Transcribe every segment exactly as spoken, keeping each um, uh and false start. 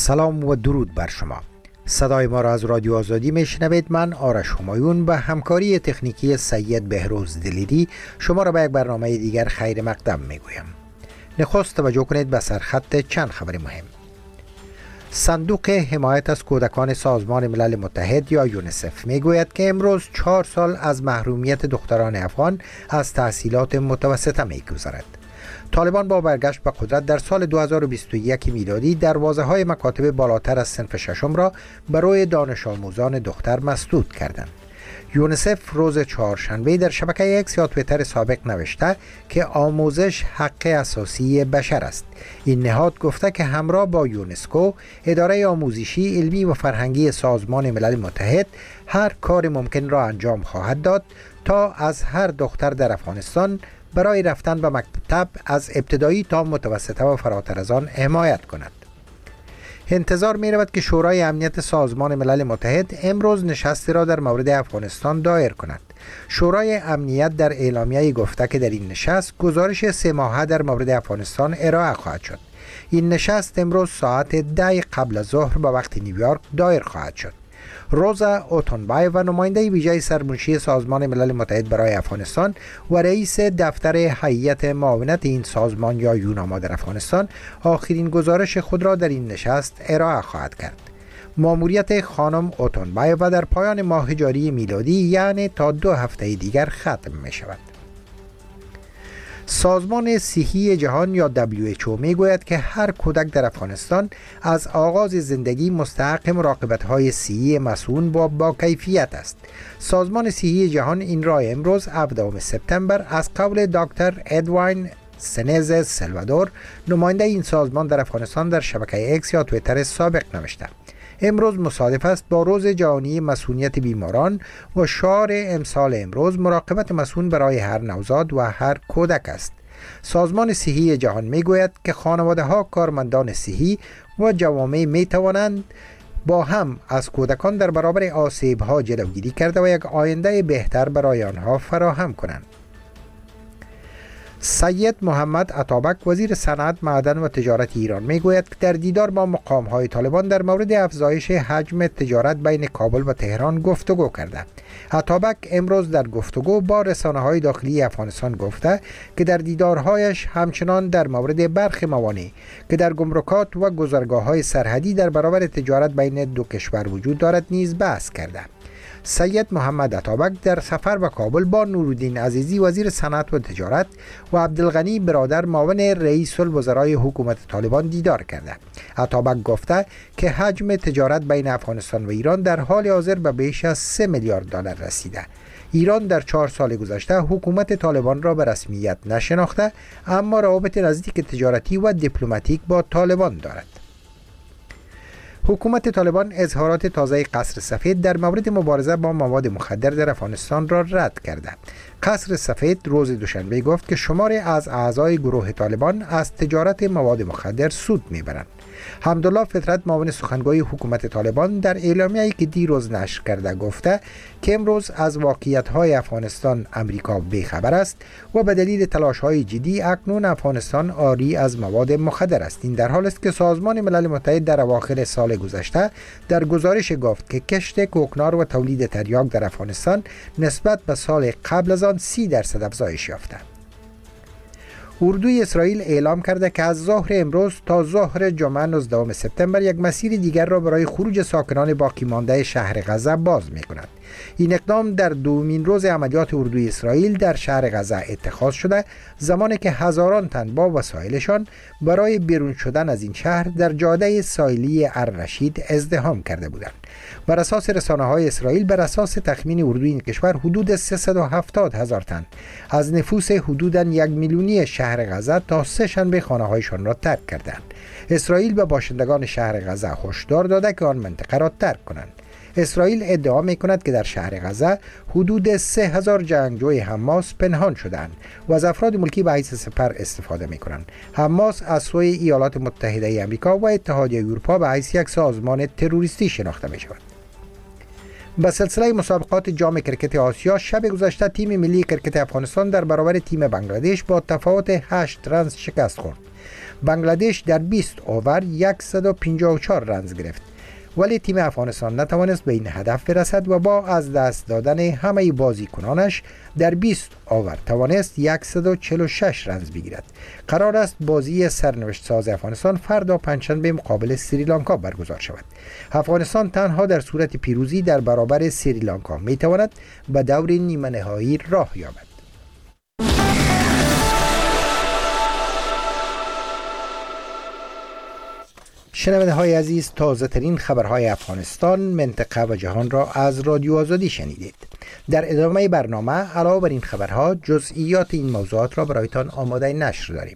سلام و درود بر شما. صدای ما را از رادیو آزادی میشنوید. من آرش همایون به همکاری تکنیکی سید بهروز دلیری شما را به یک برنامه دیگر خیر مقدم میگویم. نخست توجه کنید به سرخط چند خبر مهم. صندوق حمایت از کودکان سازمان ملل متحد یا یونیسف میگوید که امروز چهار سال از محرومیت دختران افغان از تحصیلات متوسطه میگذرد. طالبان با برگشت به قدرت در سال دو هزار و بیست و یک میلادی دروازه های مکاتب بالاتر از صنف ششم را برای دانش آموزان دختر مسدود کردند. یونیسف روز چهارشنبه در شبکه اکس یا توییتر سابق نوشته که آموزش حق اساسی بشر است. این نهاد گفته که همراه با یونسکو، اداره آموزشی، علمی و فرهنگی سازمان ملل متحد هر کار ممکن را انجام خواهد داد تا از هر دختر در افغانستان برای رفتن به مکتب از ابتدایی تا متوسطه و فراتر از آن حمایت کند. انتظار می رود که شورای امنیت سازمان ملل متحد امروز نشستی را در مورد افغانستان دایر کند. شورای امنیت در اعلامیه گفته که در این نشست گزارش سه ماهه در مورد افغانستان ارائه خواهد شد. این نشست امروز ساعت ده قبل از ظهر به وقت نیویورک دایر خواهد شد. روزا اوتونبای و نماینده ویژه سرمنشی سازمان ملل متحد برای افغانستان و رئیس دفتر هیئت معاونت این سازمان یا یوناما در افغانستان آخرین گزارش خود را در این نشست ارائه خواهد کرد. ماموریت خانم اوتونبای و در پایان ماه جاری میلادی یعنی تا دو هفته دیگر ختم می شود. سازمان صحی جهان یا دبلیو اچ او می گوید که هر کودک در افغانستان از آغاز زندگی مستحق مراقبت‌های صحی مسئول با با کیفیت است. سازمان صحی جهان این را امروز هفدهم سپتامبر از قول دکتر ادوین سنز سلوادور، نماینده این سازمان در افغانستان، در شبکه اکس یا توییتر سابق نوشته. امروز مصادف است با روز جهانی مسئولیت بیماران و شعار امسال امروز مراقبت مسئول برای هر نوزاد و هر کودک است. سازمان صحی جهان می گوید که خانواده ها، کارمندان صحی و جوامع می توانند با هم از کودکان در برابر آسیب ها جلوگیری کرده و یک آینده بهتر برای آنها فراهم کنند. سید محمد عطابک وزیر صنعت، معدن و تجارت ایران میگوید که در دیدار با مقام‌های طالبان در مورد افزایش حجم تجارت بین کابل و تهران گفتگو کرده. عطابک امروز در گفتگو با رسانه‌های داخلی افغانستان گفته که در دیدارهایش همچنان در مورد برخی موانع که در گمرکات و گذرگاه‌های سرحدی در برابر تجارت بین دو کشور وجود دارد نیز بحث کرده. سید محمد عطابک در سفر به کابل با نورالدین عزیزی وزیر صنعت و تجارت و عبدالغنی برادر معاون رئیس الوزرای حکومت طالبان دیدار کرده. عطابک گفته که حجم تجارت بین افغانستان و ایران در حال حاضر به بیش از سه میلیارد دلار رسیده. ایران در چهار سال گذشته حکومت طالبان را به رسمیت نشناخته، اما روابط نزدیک تجارتی و دیپلماتیک با طالبان دارد. حکومت طالبان اظهارات تازه قصر سفید در مورد مبارزه با مواد مخدر در افغانستان را رد کرده. قصر سفید روز دوشنبه گفت که شماری از اعضای گروه طالبان از تجارت مواد مخدر سود میبرند. حمدالله فطرت، معاون سخنگوی حکومت طالبان، در اعلامیه‌ای که دیروز نشر کرده گفته که امروز از واقعیت‌های افغانستان امریکا بیخبر است و به دلیل تلاش‌های جدی اکنون افغانستان عاری از مواد مخدر است. این در حال است که سازمان ملل متحد در اواخر سال گذشته در گزارش گفت که کشت کوکنار و تولید تریاک در افغانستان نسبت به سال قبل از آن سی درصد افزایش یافته. اردوی اسرائیل اعلام کرده که از ظهر امروز تا ظهر جمعه نوزدهم سپتامبر یک مسیر دیگر را برای خروج ساکنان باقی مانده شهر غزه باز می کند. این اقدام در دومین روز عملیات اردوی اسرائیل در شهر غزه اتخاذ شده، زمانی که هزاران تن با وسایلشان برای بیرون شدن از این شهر در جاده ساحلی الرشید ازدحام کرده بودند. بر اساس رسانه‌های اسرائیل، بر اساس تخمین اردوی این کشور، حدود سیصد و هفتاد هزار تن از نفوس حدوداً یک میلیونی شهر غزه تا سه شنبه خانه‌هایشان را ترک کردند. اسرائیل به باشندگان شهر غزه هشدار داده که آن منطقه را ترک کنند. اسرائیل ادعا می کند که در شهر غزه حدود سه هزار جنگجوی حماس پنهان شدند و از افراد ملکی به حیث سپر استفاده می کنند. حماس از سوی ایالات متحده آمریکا و اتحادیه اروپا به حیث یک سازمان تروریستی شناخته می شود. به سلسله مسابقات جام کرکت آسیا شب گذشته تیم ملی کرکت افغانستان در برابر تیم بنگلادش با تفاوت هشت رنز شکست خورد. بنگلادش در بیست اوور صد و پنجاه و چهار رنز گرفت، ولی تیم افغانستان نتوانست به این هدف برسد و با از دست دادن همه بازیکنانش در بیست اوور توانست صد و چهل و شش رنز بگیرد. قرار است بازی سرنوشت ساز افغانستان فردا پنجشنبه مقابل سریلانکا برگزار شود. افغانستان تنها در صورت پیروزی در برابر سریلانکا می تواند به دور نیمه نهایی راه یابد. شنونده های عزیز، تازه ترین خبرهای افغانستان، منطقه و جهان را از رادیو آزادی شنیدید. در ادامه برنامه علاوه بر این خبرها جزئیات این موضوعات را برایتان آماده نشر داریم.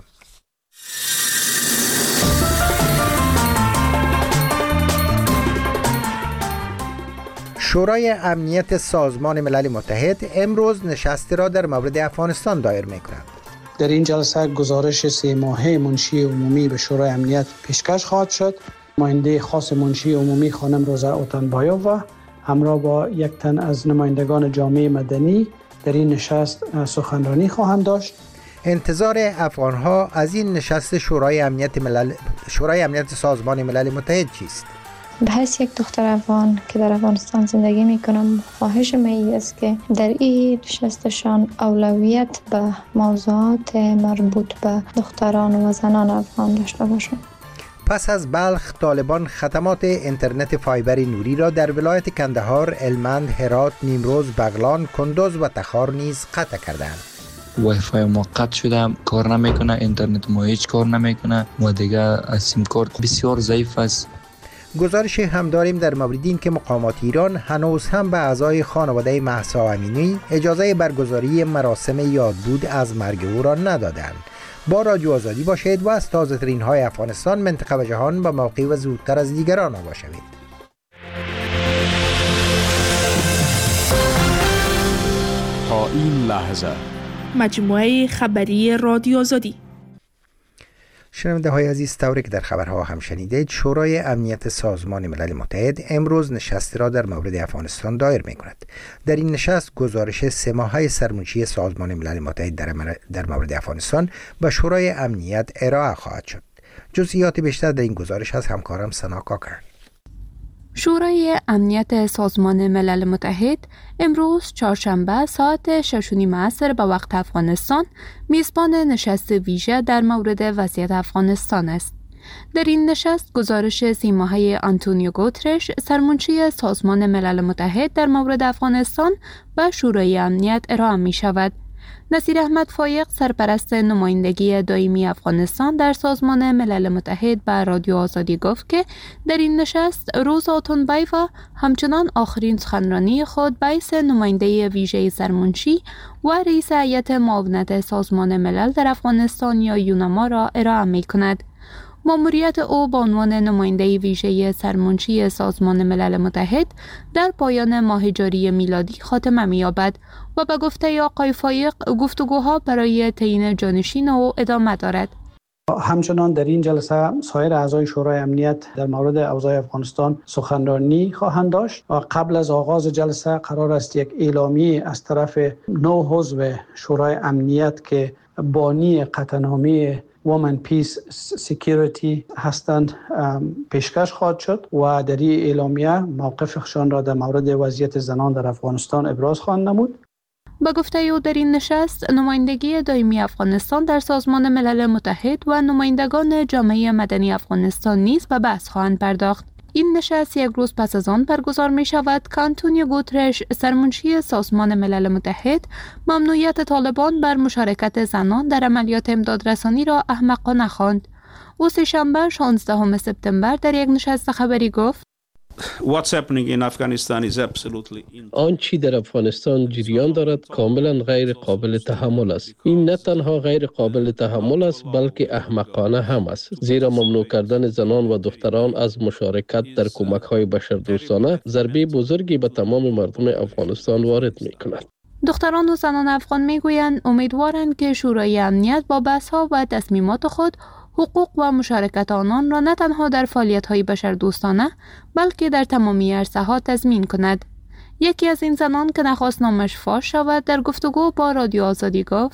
شورای امنیت سازمان ملل متحد امروز نشستی را در مورد افغانستان دایر می کند. در این جلسه گزارش سه ماهه منشی عمومی به شورای امنیت پیشکش خواهد شد. نماینده خاص منشی عمومی خانم روزا اوتانبایووا همراه با یک تن از نمایندگان جامعه مدنی در این نشست سخنرانی خواهند داشت. انتظار افغانها از این نشست شورای امنیت ملل شورای امنیت سازمان ملل متحد چیست؟ به حیث یک دختر افغان که در افغانستان زندگی میکنم، خواهش من است که در این نشستشان اولویت به موضوعات مربوط به دختران و زنان افغان داشته باشند. پس از بلخ، طالبان خدمات اینترنت فایبر نوری را در ولایت کندهار، هلمند، هرات، نیمروز، بغلان، کندوز و تخار نیز قطع کردند. وای فای ما قطع شده، کار نمیکنه، اینترنت ما هیچ کار نمیکنه و دیگه سیم کارت بسیار ضعیف است. گزارش هم داریم در مورد این که مقامات ایران هنوز هم به اعضای خانواده مهسا امینی اجازه برگزاری مراسم یادبود از مرگ او را ندادند. با رادیو آزادی باشید و از تازه ترین های افغانستان، منطقه و جهان به موقع و زودتر از دیگران آگاه شوید. تا این لحظه مجموعه خبری رادیو آزادی. شنونده های عزیز، طوری که در خبرها هم شنیدید، شورای امنیت سازمان ملل متحد امروز نشستی را در مورد افغانستان دایر می کند. در این نشست گزارش سه ماهه سرمنشی سازمان ملل متحد در, در مورد افغانستان به شورای امنیت ارائه خواهد شد. جزئیات بیشتر در این گزارش از همکارم سنا کاکر. شورای امنیت سازمان ملل متحد امروز چهارشنبه ساعت شش و نیم عصر به وقت افغانستان میزبان نشست ویژه در مورد وضعیت افغانستان است. در این نشست گزارش سی ماهه آنتونیو گوترش، سرمنشی سازمان ملل متحد در مورد افغانستان به شورای امنیت ارائه می شود. نصیر احمد فایق، سرپرست نمایندگی دائمی افغانستان در سازمان ملل متحد، به رادیو آزادی گفت که در این نشست روزا اوتانبایووا همچنان آخرین سخنرانی خود به حیث نماینده ویژه سرمنشی و رئیس هیئت معاونت سازمان ملل در افغانستان یا یونما را ارائه می کند. ماموریت او به عنوان نماینده ویژه سرمنشی سازمان ملل متحد در پایان ماه جاری میلادی خاتمه می‌یابد و به گفته آقای فایق گفتگوها برای تعیین جانشین او ادامه دارد. همچنان در این جلسه سایر اعضای شورای امنیت در مورد اوضاع افغانستان سخنرانی خواهند داشت و قبل از آغاز جلسه قرار است یک اعلامیه از طرف نه عضو شورای امنیت که بانی قطعنامه Women Peace Security هستند پیشکش خواهد شد و در این اعلامیه موقفشان را در مورد وضعیت زنان در افغانستان ابراز خواهند نمود. با گفته او در این نشست نمایندگی دائمی افغانستان در سازمان ملل متحد و نمایندگان جامعه مدنی افغانستان نیز به بحث خواهند پرداخت. این نشست یک روز پس از آن برگزار می شود که آنتونیو گوترش، سرمنشی سازمان ملل متحد، ممنوعیت طالبان بر مشارکت زنان در عملیات امدادرسانی را احمقانه خواند. او سه‌شنبه شانزدهم سپتامبر در یک نشست خبری گفت: آنچه در افغانستان جریان دارد کاملا غیر قابل تحمل است. این نه تنها غیر قابل تحمل است بلکه احمقانه هم است، زیرا ممنوع کردن زنان و دختران از مشارکت در کمک‌های بشردوستانه ضربه بزرگی به تمام مردم افغانستان وارد می‌کند. دختران و زنان افغان میگویند امیدوارند که شورای امنیت با بحث‌ها و تصمیمات خود حقوق و مشارکت آنان را نه تنها در فعالیت‌های بشردوستانه بلکه در تمامی عرصه‌ها تضمین کند. یکی از این زنان که نخواست نامش فاش شود در گفتگو با رادیو آزادی گفت: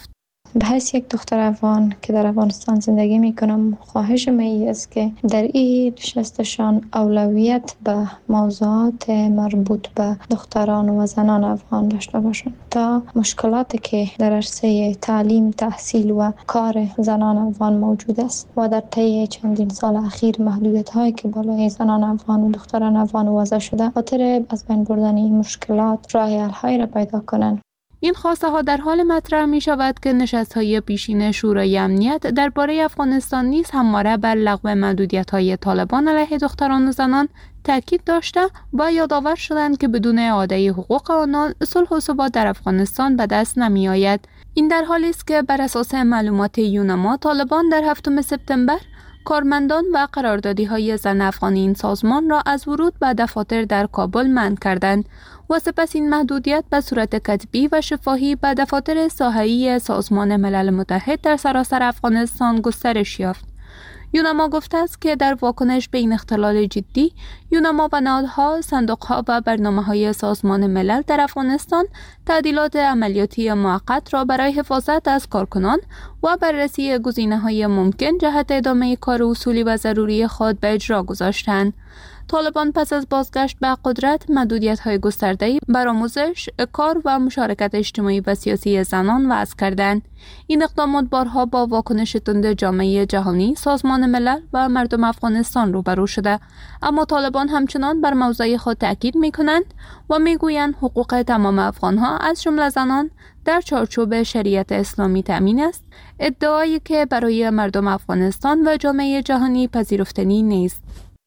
به حیث یک دختر افغان که در افغانستان زندگی میکنم، خواهش من است که در این نشستشان اولویت به موضوعات مربوط به دختران و زنان افغان داشته باشند تا مشکلاتی که در عرصه تعلیم، تحصیل و کار زنان افغان موجود است و در طی چندین سال اخیر محدودیت هایی که بالای زنان افغان و دختران افغان وضع شده، خاطر از بین بردن این مشکلات راه حل هایی را پیدا کنند. این خواسته ها در حال مطرح می شود که نشست های پیشین شورای امنیت درباره افغانستان نیز همواره بر لغو محدودیت های طالبان علیه دختران و زنان تاکید داشته و یادآور شدند که بدون اعاده حقوق آنان صلح و ثبات در افغانستان به دست نمی آید. این در حالی است که بر اساس معلومات یونما، طالبان در هفتم سپتامبر کارمندان و قراردادی های زن افغان این سازمان را از ورود به دفاتر در کابل منع کردند و سپس این محدودیت به صورت کتبی و شفاهی به دفاتر ساحه‌ای سازمان ملل متحد در سراسر افغانستان گسترش یافت. یونما گفته است که در واکنش به این اختلال جدی، یونما و نهادها، صندوقها و برنامه‌های سازمان ملل در افغانستان تعدیلات عملیاتی موقت را برای حفاظت از کارکنان و بررسی گزینه‌های ممکن جهت ادامه کار اصولی و ضروری خود به اجرا گذاشتند. طالبان پس از بازگشت به قدرت محدودیت‌های گسترده‌ای بر آموزش، کار و مشارکت اجتماعی و سیاسی زنان وضع کردند. این اقدامات بارها با واکنش تند جامعه جهانی، سازمان ملل و مردم افغانستان روبرو شده، اما طالبان همچنان بر موضع خود تاکید می‌کنند و می‌گویند حقوق تمام افغان‌ها از جمله زنان در چارچوب شریعت اسلامی تأمین است، ادعایی که برای مردم افغانستان و جامعه جهانی پذیرفتنی نیست.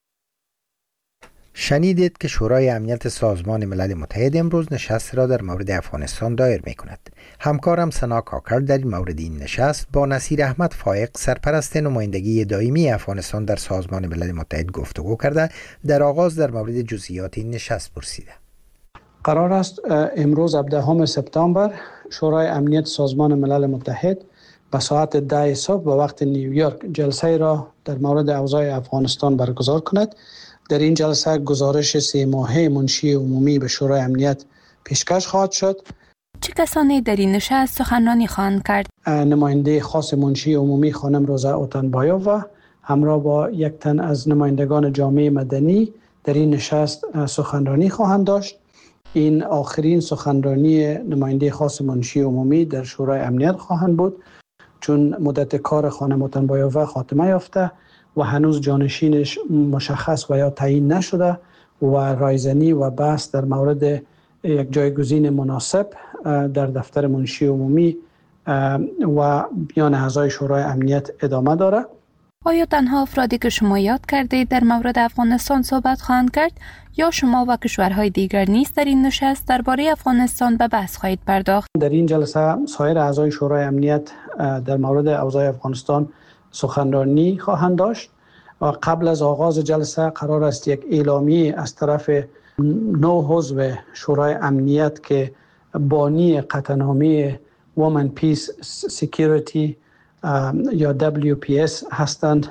شنیدید که شورای امنیت سازمان ملل متحد امروز نشست را در مورد افغانستان دایر می کند. همکارم سنا کاکر در این مورد این نشست با نصیر احمد فایق، سرپرست نمایندگی دائمی افغانستان در سازمان ملل متحد گفتگو کرده. در آغاز در مورد جزئیات این نشست پرسیده. قرار است امروز هفدهم سپتامبر شورای امنیت سازمان ملل متحد به ساعت ده صبح به وقت نیویورک جلسه را در مورد اوضاع افغانستان برگزار کند. در این جلسه گزارش سه ماهه منشی عمومی به شورای امنیت پیشکش خواهد شد. چه کسانی در این نشست سخنرانی خواهند کرد؟ نماینده خاص منشی عمومی خانم روزا اوتنبایووا همراه با یک تن از نمایندگان جامعه مدنی در این نشست سخنرانی خواهند داشت. این آخرین سخنرانی نماینده خاص منشی عمومی در شورای امنیت خواهند بود، چون مدت کار خانم اوتنبایووا خاتمه یافته و هنوز جانشینش مشخص و یا تعیین نشده و رایزنی و بحث در مورد یک جایگزین مناسب در دفتر منشی عمومی و بیان اعضای شورای امنیت ادامه داره. آیا تنها افرادی که شما یاد کردید در مورد افغانستان صحبت خواهند کرد یا شما و کشورهای دیگر نیز در این نشست درباره افغانستان به بحث خواهید پرداخت؟ در این جلسه سایر اعضای شورای امنیت در مورد اوضاع افغانستان سخنرانی خواهند داشت و قبل از آغاز جلسه قرار است یک اعلامیه از طرف نو عضو شورای امنیت که بانی قطعنامه Women Peace Security یا دبلیو پی اس هستند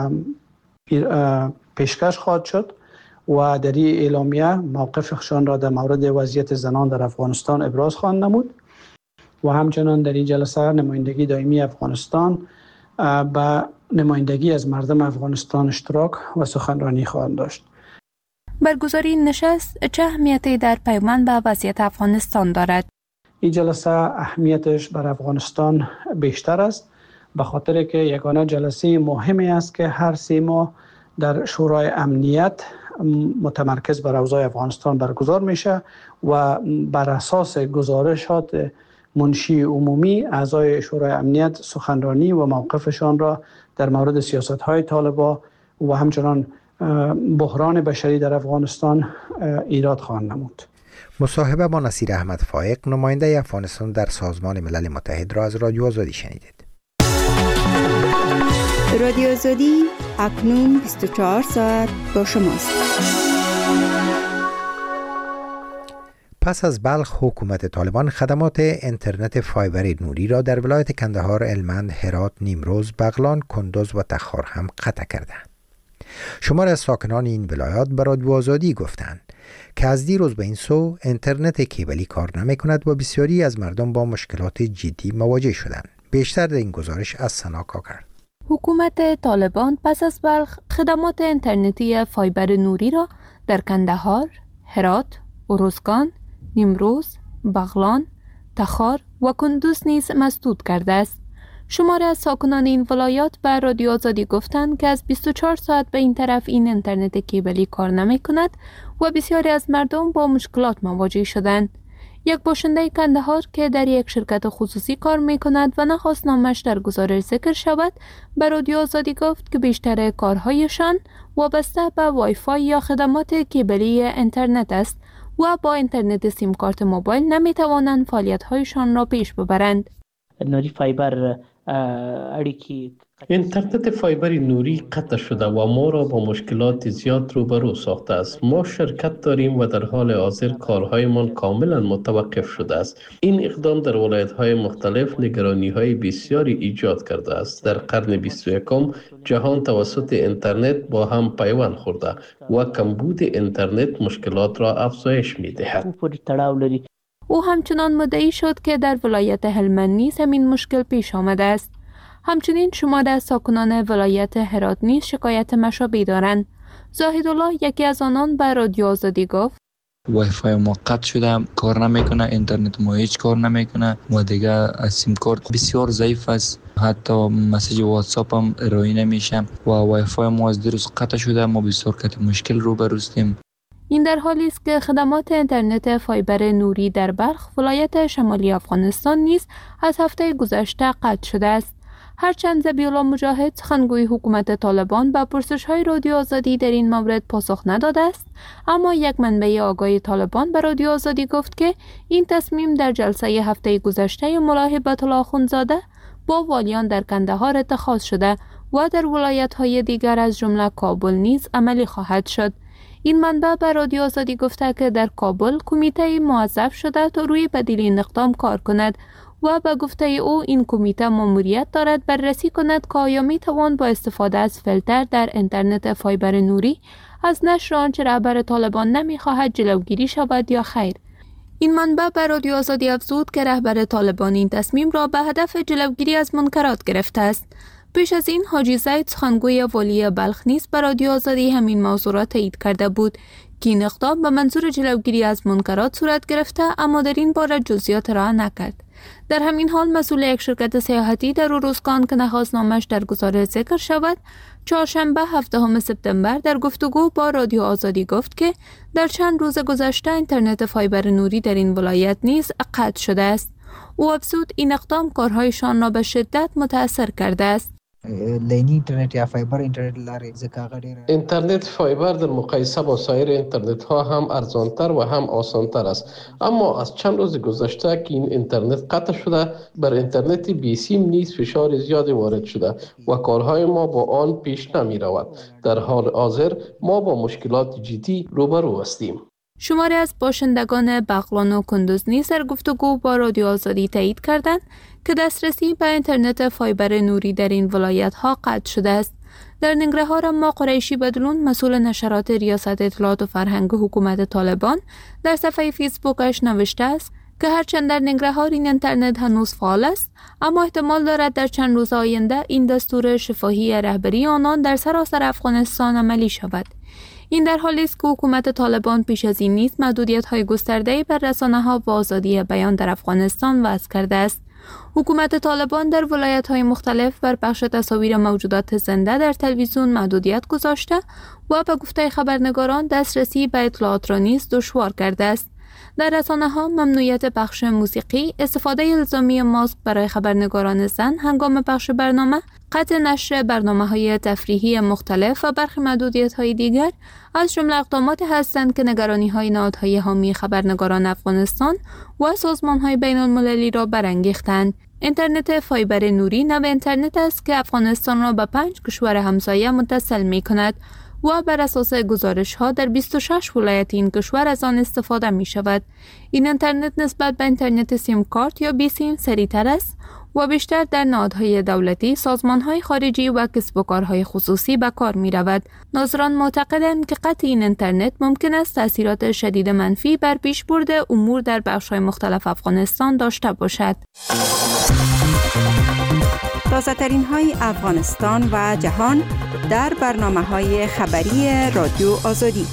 پیشکش خواهد شد و در این اعلامیه موقفشان را در مورد وضعیت زنان در افغانستان ابراز خواهند نمود و همچنان در این جلسه نمایندگی دائمی افغانستان با نمایندگی از مردم افغانستان اشتراک و سخنرانی خواهند داشت. برگزاری این نشست چه اهمیتی در پیوند به وضعیت افغانستان دارد؟ این جلسه اهمیتش بر افغانستان بیشتر است، به خاطر که یگانه جلسه مهمی است که هر سه ماه در شورای امنیت متمرکز بر اوضاع افغانستان برگزار میشه و بر اساس گزارشات منشی عمومی اعضای شورای امنیت سخنرانی و موقفشان را در مورد سیاست‌های طالبان و همچنان بحران بشری در افغانستان ایراد خواهند نمود. مصاحبه با نصیر احمد فایق، نماینده افغانستان در سازمان ملل متحد را از رادیو آزادی شنیدید. رادیو آزادی اکنون بیست و چهار ساعت با شماست. پس از بلخ، حکومت طالبان خدمات اینترنت فایبر نوری را در ولایت کندهار، هلمند، هرات، نیمروز، بغلان، کندوز و تخار هم قطع کرده. شمار از ساکنان این ولایات به رادیو آزادی گفتند که از دیروز به این سو اینترنت کیبلی کار نمی کند و بسیاری از مردم با مشکلات جدی مواجه شدند. بیشتر در این گزارش از سنا کاکر. حکومت طالبان پس از بلخ خدمات اینترنتی فایبر نوری را در کندهار، هرات، ارزگان، نیمروز، بغلان، تخار و کندوز نیز مسدود کرده است. شماری از ساکنان این ولایات به رادیو آزادی گفتند که از بیست و چهار ساعت به این طرف این اینترنت کیبلی کار نمی کند و بسیاری از مردم با مشکلات مواجه شدند. یک باشنده کندهار که در یک شرکت خصوصی کار می کند و نخواست نامش در گزارش ذکر شود، به رادیو آزادی گفت که بیشتر کارهایشان وابسته به وای فای یا خدمات کیبلی اینترنت است و با اینترنت سیم کارت موبایل نمی توانند فعالیت‌هایشان را پیش ببرند. نوری فایبر اړیکی اینترنت فایبر نوری قطع شده و ما را با مشکلات زیاد روبرو ساخته است. ما شرکت داریم و در حال حاضر کارهایمان کاملا متوقف شده است. این اقدام در ولایت‌های مختلف نگرانی‌های بسیاری ایجاد کرده است. در قرن بیست و یکم جهان توسط اینترنت با هم پیوند خورده و کمبود اینترنت مشکلات را افزایش می‌دهد. او همچنان مدعی شد که در ولایت هلمند نیز همین مشکل پیش آمده است. همچنین شماری از ساکنان ولایت هرات نیز شکایت مشابه دارند. زاهدالله یکی از آنان به رادیو آزادی گفت وای فای ما قطع شده، کار نمیکنه، اینترنت ما هیچ کار نمیکنه و دیگه از سیم کارت بسیار ضعیف است، حتی مسیج واتساپ هم ارائه نمیشه و وای فای ما از دیروز قطع شده. ما بسیار کت مشکل روبرو هستیم. این در حالی است که خدمات اینترنت فایبر نوری در بلخ ولایت شمالی افغانستان نیز از هفته گذشته قطع شده است. هرچند ذبیح‌الله مجاهد سخنگوی حکومت طالبان به پرسش‌های رادیو آزادی در این مورد پاسخ نداده است، اما یک منبع آگاهی طالبان به رادیو آزادی گفت که این تصمیم در جلسه هفته گذشته ملا هبت الله اخوندزاده با والیان در کندهار اتخاذ شده و در ولایت‌های دیگر از جمله کابل نیز عملی خواهد شد. این منبع به رادیو آزادی گفته که در کابل کمیته موظف شده تا روی بدیل این اقدام کار کند و به گفته او این کمیته مأموریت دارد بررسی کند که آیا می توان با استفاده از فیلتر در اینترنت فایبر نوری از نشر آنچه رهبر طالبان نمی خواهد جلوگیری شود یا خیر. این منبع به رادیو آزادی افزود که رهبر طالبان این تصمیم را به هدف جلوگیری از منکرات گرفته است. پیش از این حاجی زید سخنگوی والی بلخ نیز به رادیو آزادی همین موضوع را تایید کرده بود که این اقدام به منظور جلوگیری از منکرات صورت گرفته، اما در این باره جزئیات را نکرد. در همین حال مسئول یک شرکت سیاحتی در ارزگان که نخواست نامش در گزارش ذکر شود، چهارشنبه هفدهم سپتامبر در گفتگو با رادیو آزادی گفت که در چند روز گذشته اینترنت فایبر نوری در این ولایت نیز قطع شده است. او افزود این اقدام کارهایشان را به شدت متاثر کرده است. لینی اینترنت یا فایبر اینترنت لاره ځکه غیر اینترنت فایبر در مقایسه با سایر اینترنت ها هم ارزانتر و هم آسانتر است، اما از چند روز گذشته که این اینترنت قطع شده بر اینترنت بی سیم نیز فشار زیادی وارد شده و کارهای ما با آن پیش نمی رود. در حال حاضر ما با مشکلات جدی روبرو هستیم. شماری از باشندگان بغلان و کندوز نیز در گفتگو با رادیو آزادی تایید کردند که دسترسی به اینترنت فایبر نوری در این ولایت ها قطع شده است. در ننگرهار اما قریشی بدلون مسئول نشرات ریاست اطلاعات و فرهنگ حکومت طالبان در صفحه فیسبوکش نوشته است که هرچند در ننگرهار این اینترنت هنوز فعال است، اما احتمال دارد در چند روز آینده این دستور شفاهی رهبری آنان در سراسر افغانستان عملی شود. این در حالی است که حکومت طالبان پیش از این نیز محدودیت‌های گسترده‌ای بر رسانه‌ها و آزادی بیان در افغانستان وضع کرده است. حکومت طالبان در ولایت‌های مختلف بر پخش تصاویر موجودات زنده در تلویزیون محدودیت گذاشته و به گفته خبرنگاران دسترسی به اطلاعات را نیز دشوار کرده است. در رسانه‌ها ممنوعیت پخش موسیقی، استفاده الزامی ماسک برای خبرنگاران زن هنگام پخش برنامه، قطع نشر برنامه‌های تفریحی مختلف و برخی محدودیت‌های دیگر از جمله اقداماتی هستند که نگرانی‌های نهادهای حامی خبرنگاران افغانستان و سازمان‌های بین‌المللی را برانگیختند. اینترنت فایبر نوری نوع اینترنت است که افغانستان را به پنج کشور همسایه متصل می‌کند و بر اساس گزارش‌ها در بیست و شش ولایت این کشور از آن استفاده می‌شود. این اینترنت نسبت به اینترنت سیم کارت یا بی سیم سریع‌تر است و بیشتر در نهادهای دولتی، سازمان‌های خارجی و کسب و کارهای خصوصی به کار می‌رود. ناظران معتقدند که قطع این اینترنت ممکن است تأثیرات شدید منفی بر پیشبرد امور در بخش‌های مختلف افغانستان داشته باشد. تازه ترین های افغانستان و جهان در برنامه های خبری رادیو آزادی.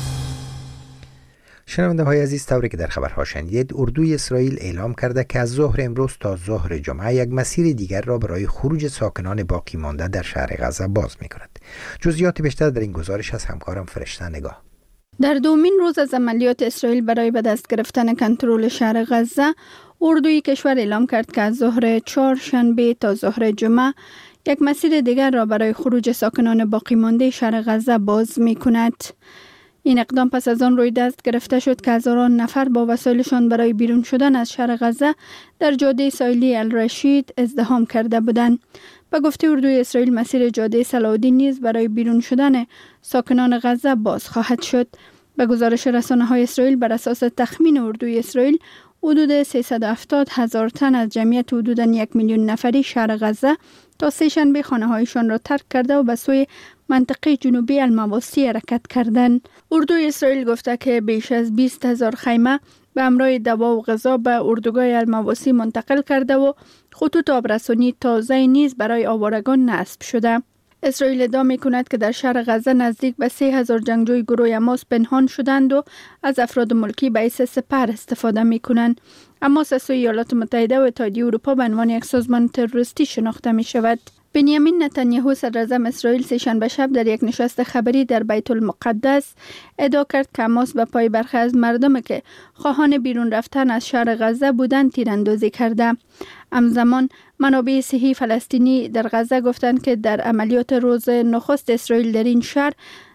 شنونده های عزیز، طوری که در خبرها شنیدید، اردوی اسرائیل اعلام کرده که از ظهر امروز تا ظهر جمعه یک مسیر دیگر را برای خروج ساکنان باقی مانده در شهر غزه باز می کند. جزئیات بیشتر در این گزارش از همکارم فرشته نگاه. در دومین روز از عملیات اسرائیل برای به دست گرفتن کنترل شهر غزه، اردوی کشور اعلام کرد که از ظهر چهارشنبه تا ظهر جمعه یک مسیر دیگر را برای خروج ساکنان باقی مانده شهر غزه باز می کند. این اقدام پس از آن روی دست گرفته شد که هزاران نفر با وسایلشان برای بیرون شدن از شهر غزه در جاده ساحلی الرشید ازدحام کرده بودند. به گفته اردوی اسرائیل، مسیر جاده صلاح‌الدین نیز برای بیرون شدن ساکنان غزه باز خواهد شد. به گزارش رسانه‌های اسرائیل، بر اساس تخمین اردوی اسرائیل، حدود سیصد و هفتاد هزار تن از جمعیت حدود یک میلیون نفری شهر غزه تا سه شنبه خانه‌هایشان را ترک کرده و به سوی منطقه جنوبی المواسی حرکت کردند. اردوی اسرائیل گفته که بیش از بیست هزار خیمه به همراه دوا و غذا به اردوگاه المواسی منتقل کرده و خطوط آبرسانی تازه نیز برای آوارگان نصب شده. اسرائیل ادعا می‌کند که در شهر غزه نزدیک به سه هزار جنگجوی گروه حماس پنهان شدند و از افراد ملکی به حیث سپر استفاده می‌کنند. اما از سوی ایالات متحده و اتحادیه اروپا به عنوان یک سازمان تروریستی شناخته می‌شود. بنیامین نتانیاهو صدراعظم اسرائیل سه‌شنبه شب در یک نشست خبری در بیت المقدس ادعا کرد که حماس به پای برخی از مردمی که خواهان بیرون رفتن از شهر غزه بودند تیراندازی کرده. همزمان منابع صحی فلسطینی در غزه گفتند که در عملیات روز نخست اسرائیل در این شهر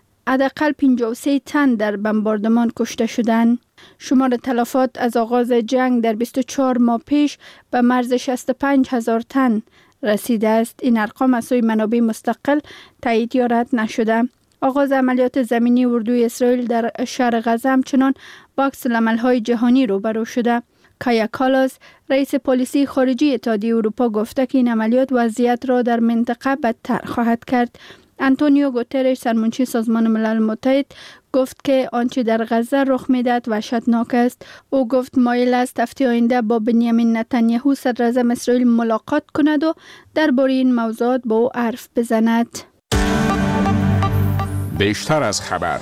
حداقل پنجاه و سه تن در بمباردمان کشته شدند. شمار تلفات از آغاز جنگ در بیست و چهار ماه پیش به مرز شصت و پنج هزار تن رسیده است. این ارقام از سوی منابع مستقل تایید یا رد نشده. آغاز عملیات زمینی اردوی اسرائیل در شهر غزه همچنان با عکس‌العمل‌های جهانی روبرو شده. کایا کالاس، رئیس پلیسی خارجی اتحادیه اروپا، گفته که این عملیات وضعیت را در منطقه بدتر خواهد کرد. آنتونیو گوترش، سرمنشی سازمان ملل متحد، گفت که آنچه در غزه رخ می‌دهد وحشتناک است. او گفت مایل است هفته آینده با بنیامین نتانیاهو صدراعظم اسرائیل ملاقات کند و درباره این موضوعات با او حرف بزند. بیشتر از خبر.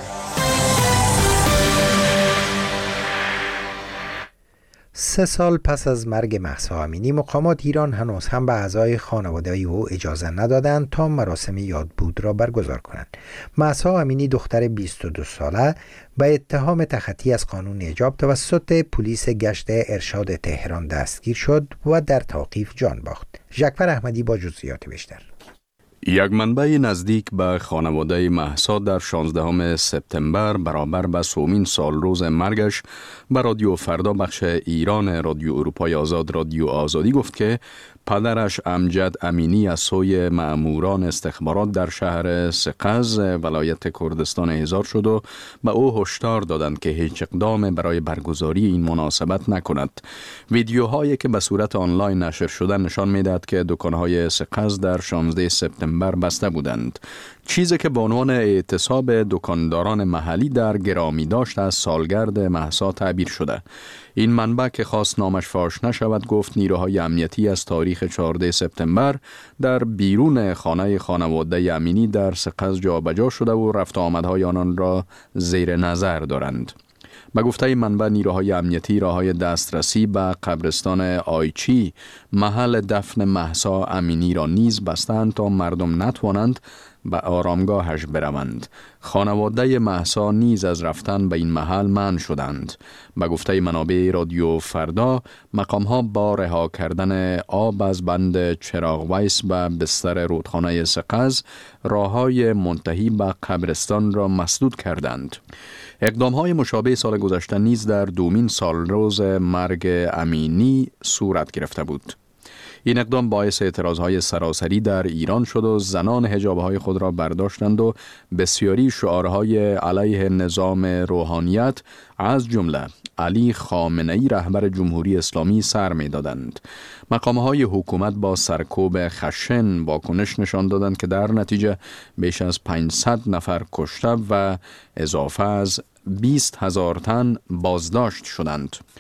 سه سال پس از مرگ مهسا امینی، مقامات ایران هنوز هم به اعضای خانواده او اجازه ندادند تا مراسم یادبود را برگزار کنند. مهسا امینی، دختر بیست و دو ساله، به اتهام تخطی از قانون حجاب توسط پلیس گشت ارشاد تهران دستگیر شد و در توقیف جان باخت. ژکفر احمدی با جزئیات بیشتر. یک منبع نزدیک به خانواده مهسا در شانزدهم سپتامبر برابر به سومین سال روز مرگش به رادیو فردا بخش ایران رادیو اروپای آزاد رادیو آزادی گفت که پدرش امجد امینی از سوی مأموران استخبارات در شهر سقز ولایت کردستان احضار شد و به او هشدار دادند که هیچ اقدام برای برگزاری این مناسبت نکند. ویدیوهایی که به صورت آنلاین نشر شده نشان می‌دهد که دکان‌های سقز در شانزدهم سپتامبر بسته بودند، چیزی که به عنوان اعتصاب دکانداران محلی در گرامی داشت از سالگرد مهسا تعبیر شده. این منبع که خواست نامش فاش نشود گفت نیروهای امنیتی از تاریخ چهاردهم سپتامبر در بیرون خانه خانواده امینی در سقز جابجا شده و رفت آمدهای آنان را زیر نظر دارند. به گفته منبع نیروهای امنیتی راههای دسترسی به قبرستان آیچی محل دفن مهسا امینی را نیز بستند تا مردم نتوانند به آرامگاهش بروند. خانواده مهسا نیز از رفتن به این محل منع شدند. به گفته منابع رادیو فردا، مقام‌ها با رها کردن آب از بند چراغ ویس به بستر رودخانه سقز راههای منتهی به قبرستان را مسدود کردند. اقدام‌های مشابه سال گذشته نیز در دومین سال روز مرگ امینی صورت گرفته بود. این اقدام باعث اعتراضهای سراسری در ایران شد و زنان حجابهای خود را برداشتند و بسیاری شعارهای علیه نظام روحانیت از جمله علی خامنه‌ای رهبر جمهوری اسلامی سر می دادند. مقامهای حکومت با سرکوب خشن واکنش نشان دادند که در نتیجه بیش از پانصد نفر کشته و اضافه از بیست هزار تن بازداشت شدند.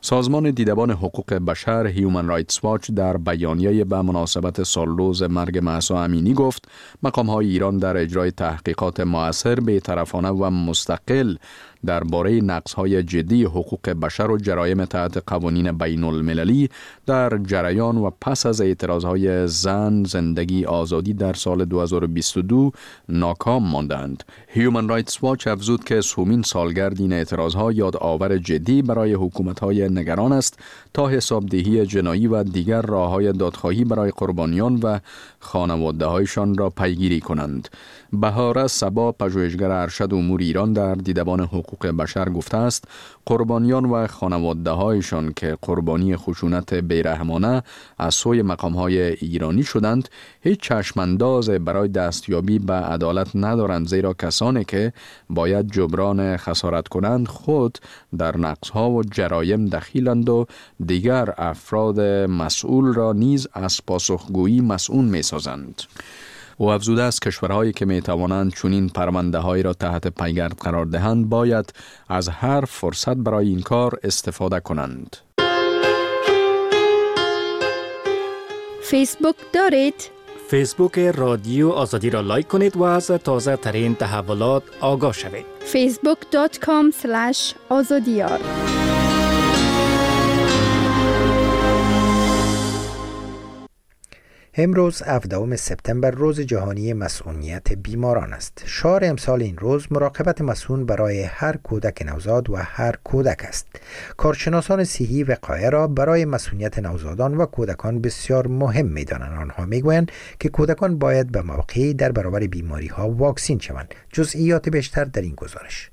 سازمان دیدبان حقوق بشر هیومن رایتس واچ در بیانیه به مناسبت سالروز مرگ مهسا امینی گفت مقام‌های ایران در اجرای تحقیقات مؤثر، بی‌طرفانه و مستقل درباره نقض‌های جدی حقوق بشر و جرایم تحت قوانین بین المللی در جریان و پس از اعتراضهای زن، زندگی، آزادی در سال دو هزار و بیست و دو ناکام ماندند. هیومن رایتس واچ افزود که سومین سالگرد این اعتراضها یادآور جدی برای حکومت‌های نگران است تا حسابدهی جنایی و دیگر راه‌های دادخواهی برای قربانیان و خانواده‌هایشان را پیگیری کنند. بهاره صبا، پژوهشگر ارشد امور ایران در دیدبان حقوق بشر گفته است قربانیان و خانواده‌هایشان که قربانی خشونت بیرحمانه از سوی مقام‌های ایرانی شدند هیچ چشمانداز برای دستیابی به عدالت ندارند، زیرا کسانی که باید جبران خسارت کنند خود در نقض‌ها و جرایم دخیلند و دیگر افراد مسئول را نیز از پاسخگویی مسئول می‌سازند. او افزوده است کشورهایی که می توانند چنین پرونده‌هایی را تحت پیگرد قرار دهند باید از هر فرصت برای این کار استفاده کنند. فیسبوک دارید؟ فیسبوک رادیو آزادی را لایک کنید و از تازه ترین تحولات آگاه شوید. فیسبوک دات کام اسلش آزادیار. امروز هفدهم سپتامبر روز جهانی مسئولیت بیماران است. شعار امسال این روز مراقبت مسئول برای هر کودک نوزاد و هر کودک است. کارشناسان صحی وقایه را برای مسئولیت نوزادان و کودکان بسیار مهم می‌دانند. آنها می‌گویند که کودکان باید به موقع در برابر بیماری‌ها واکسین شوند. جزئیات بیشتر در این گزارش.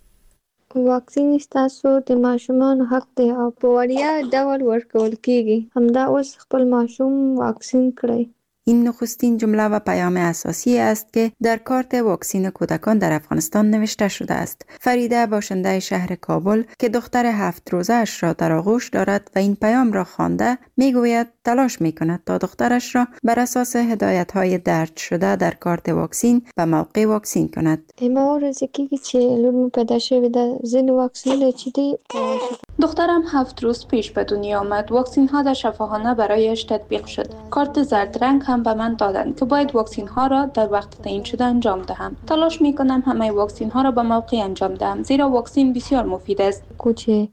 واکسین ستاسو د ماشومان حق دی او په وړیا ډول ورکول کیږي. همدا اوس خپل ماشوم واکسین کړئ. این نخستین جمله و پیام اساسی است که در کارت واکسین کودکان در افغانستان نوشته شده است. فریده باشنده شهر کابل که دختر هفت روزه اش را در آغوش دارد و این پیام را خوانده میگوید تلاش میکند تا دخترش را بر اساس هدایت های درج شده در کارت واکسین به موقع واکسین کند. ما ورزکیږي چې لور مو پیدا شوی د ځینې واکسینونه چې دی. دخترم هفت روز پیش به دنیا آمد. واکسین ها در شفاخانه برایش تطبیق شد. کارت زرد رنگ هم به من دادند که باید واکسین ها را در وقت تعیین شده انجام دهم. تلاش می کنم همه واکسین ها را به موقع انجام دهم زیرا واکسین بسیار مفید است. کوچه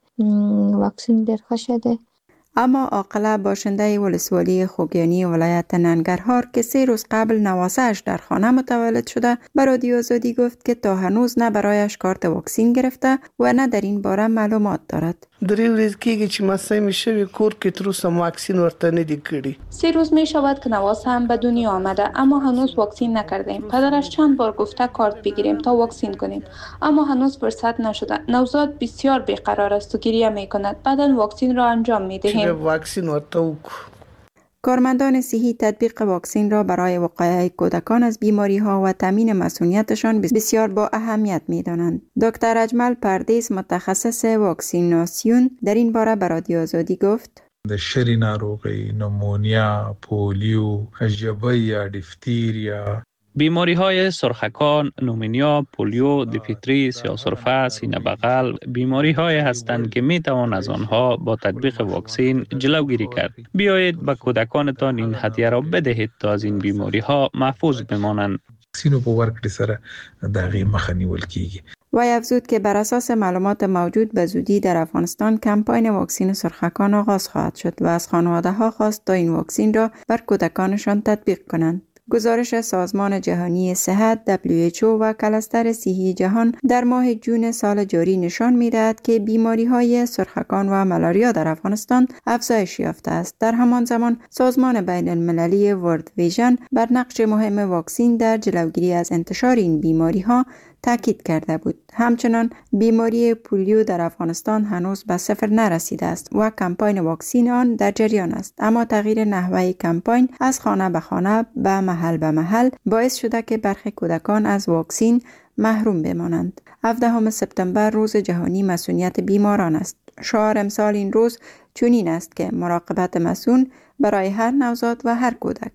واکسین در خشده. اما عاقله باشنده ولسوالی خوگیانی ولایت ننگرهار که سه روز قبل نواسه‌اش در خانه متولد شده به رادیو آزادی گفت که تا هنوز نه برایش کارت واکسین گرفته و نه در این باره معلومات دارد. درې ورځې کېږي چې ماسه مې شوی کور کې تر اوسه واکسین ورته نه دی کړی. سه روز می شود که نواسه هم به دنیا آمده اما هنوز واکسین نکردیم. پدرش چند بار گفته کارت بگیریم تا واکسین کنیم اما هنوز فرصت نشده. نوزاد بسیار بیقرار است و گریه می کند. بعداً واکسین را انجام می دهیم. واکسین ورته وکړو. کارمندان صحی تطبیق واکسین را برای وقایع کودکان از بیماری ها و تامین مسئولیتشان بسیار با اهمیت می دانند. دکتر اجمل پردیس متخصص واکسیناسیون در این باره به رادیو آزادی گفت: د شری ناروغی، نمونیا، پولیو، ژبه یا دیفتریا، بیماری های سرخکان، نومونیا، پولیو، دیفتری، سیاه‌سرفه، سینه بغل بیماری های هستند که می توان از آنها با تطبیق واکسین جلوگیری کرد. بیایید به کودکانتان این هدیه را بدهید تا از این بیماری ها محفوظ بمانند. واکسینو په ورکړې سره د هغې مخه نیول کیږي. وی افزود که بر اساس معلومات موجود به زودی در افغانستان کمپاین واکسین سرخکان آغاز خواهد شد و از خانواده ها خواست تا این واکسین را بر کودکانشان تطبیق کنند. گزارش سازمان جهانی صحت دبلیو اچ او و کلستر صحی جهان در ماه جون سال جاری نشان می‌دهد که بیماری‌های سرخکان و ملاریا در افغانستان افزایش یافته است. در همان زمان سازمان بین المللی ورلد ویژن بر نقش مهم واکسین در جلوگیری از انتشار این بیماری‌ها تاکید کرده بود. همچنان بیماری پولیو در افغانستان هنوز به صفر نرسیده است و کمپاین واکسین آن در جریان است، اما تغییر نحوه کمپاین از خانه به خانه به محل به محل باعث شده که برخی کودکان از واکسین محروم بمانند. هفدهم سپتامبر روز جهانی مسئولیت بیماران است. شعار امسال این روز چنین است که مراقبت مسئول برای هر نوزاد و هر کودک.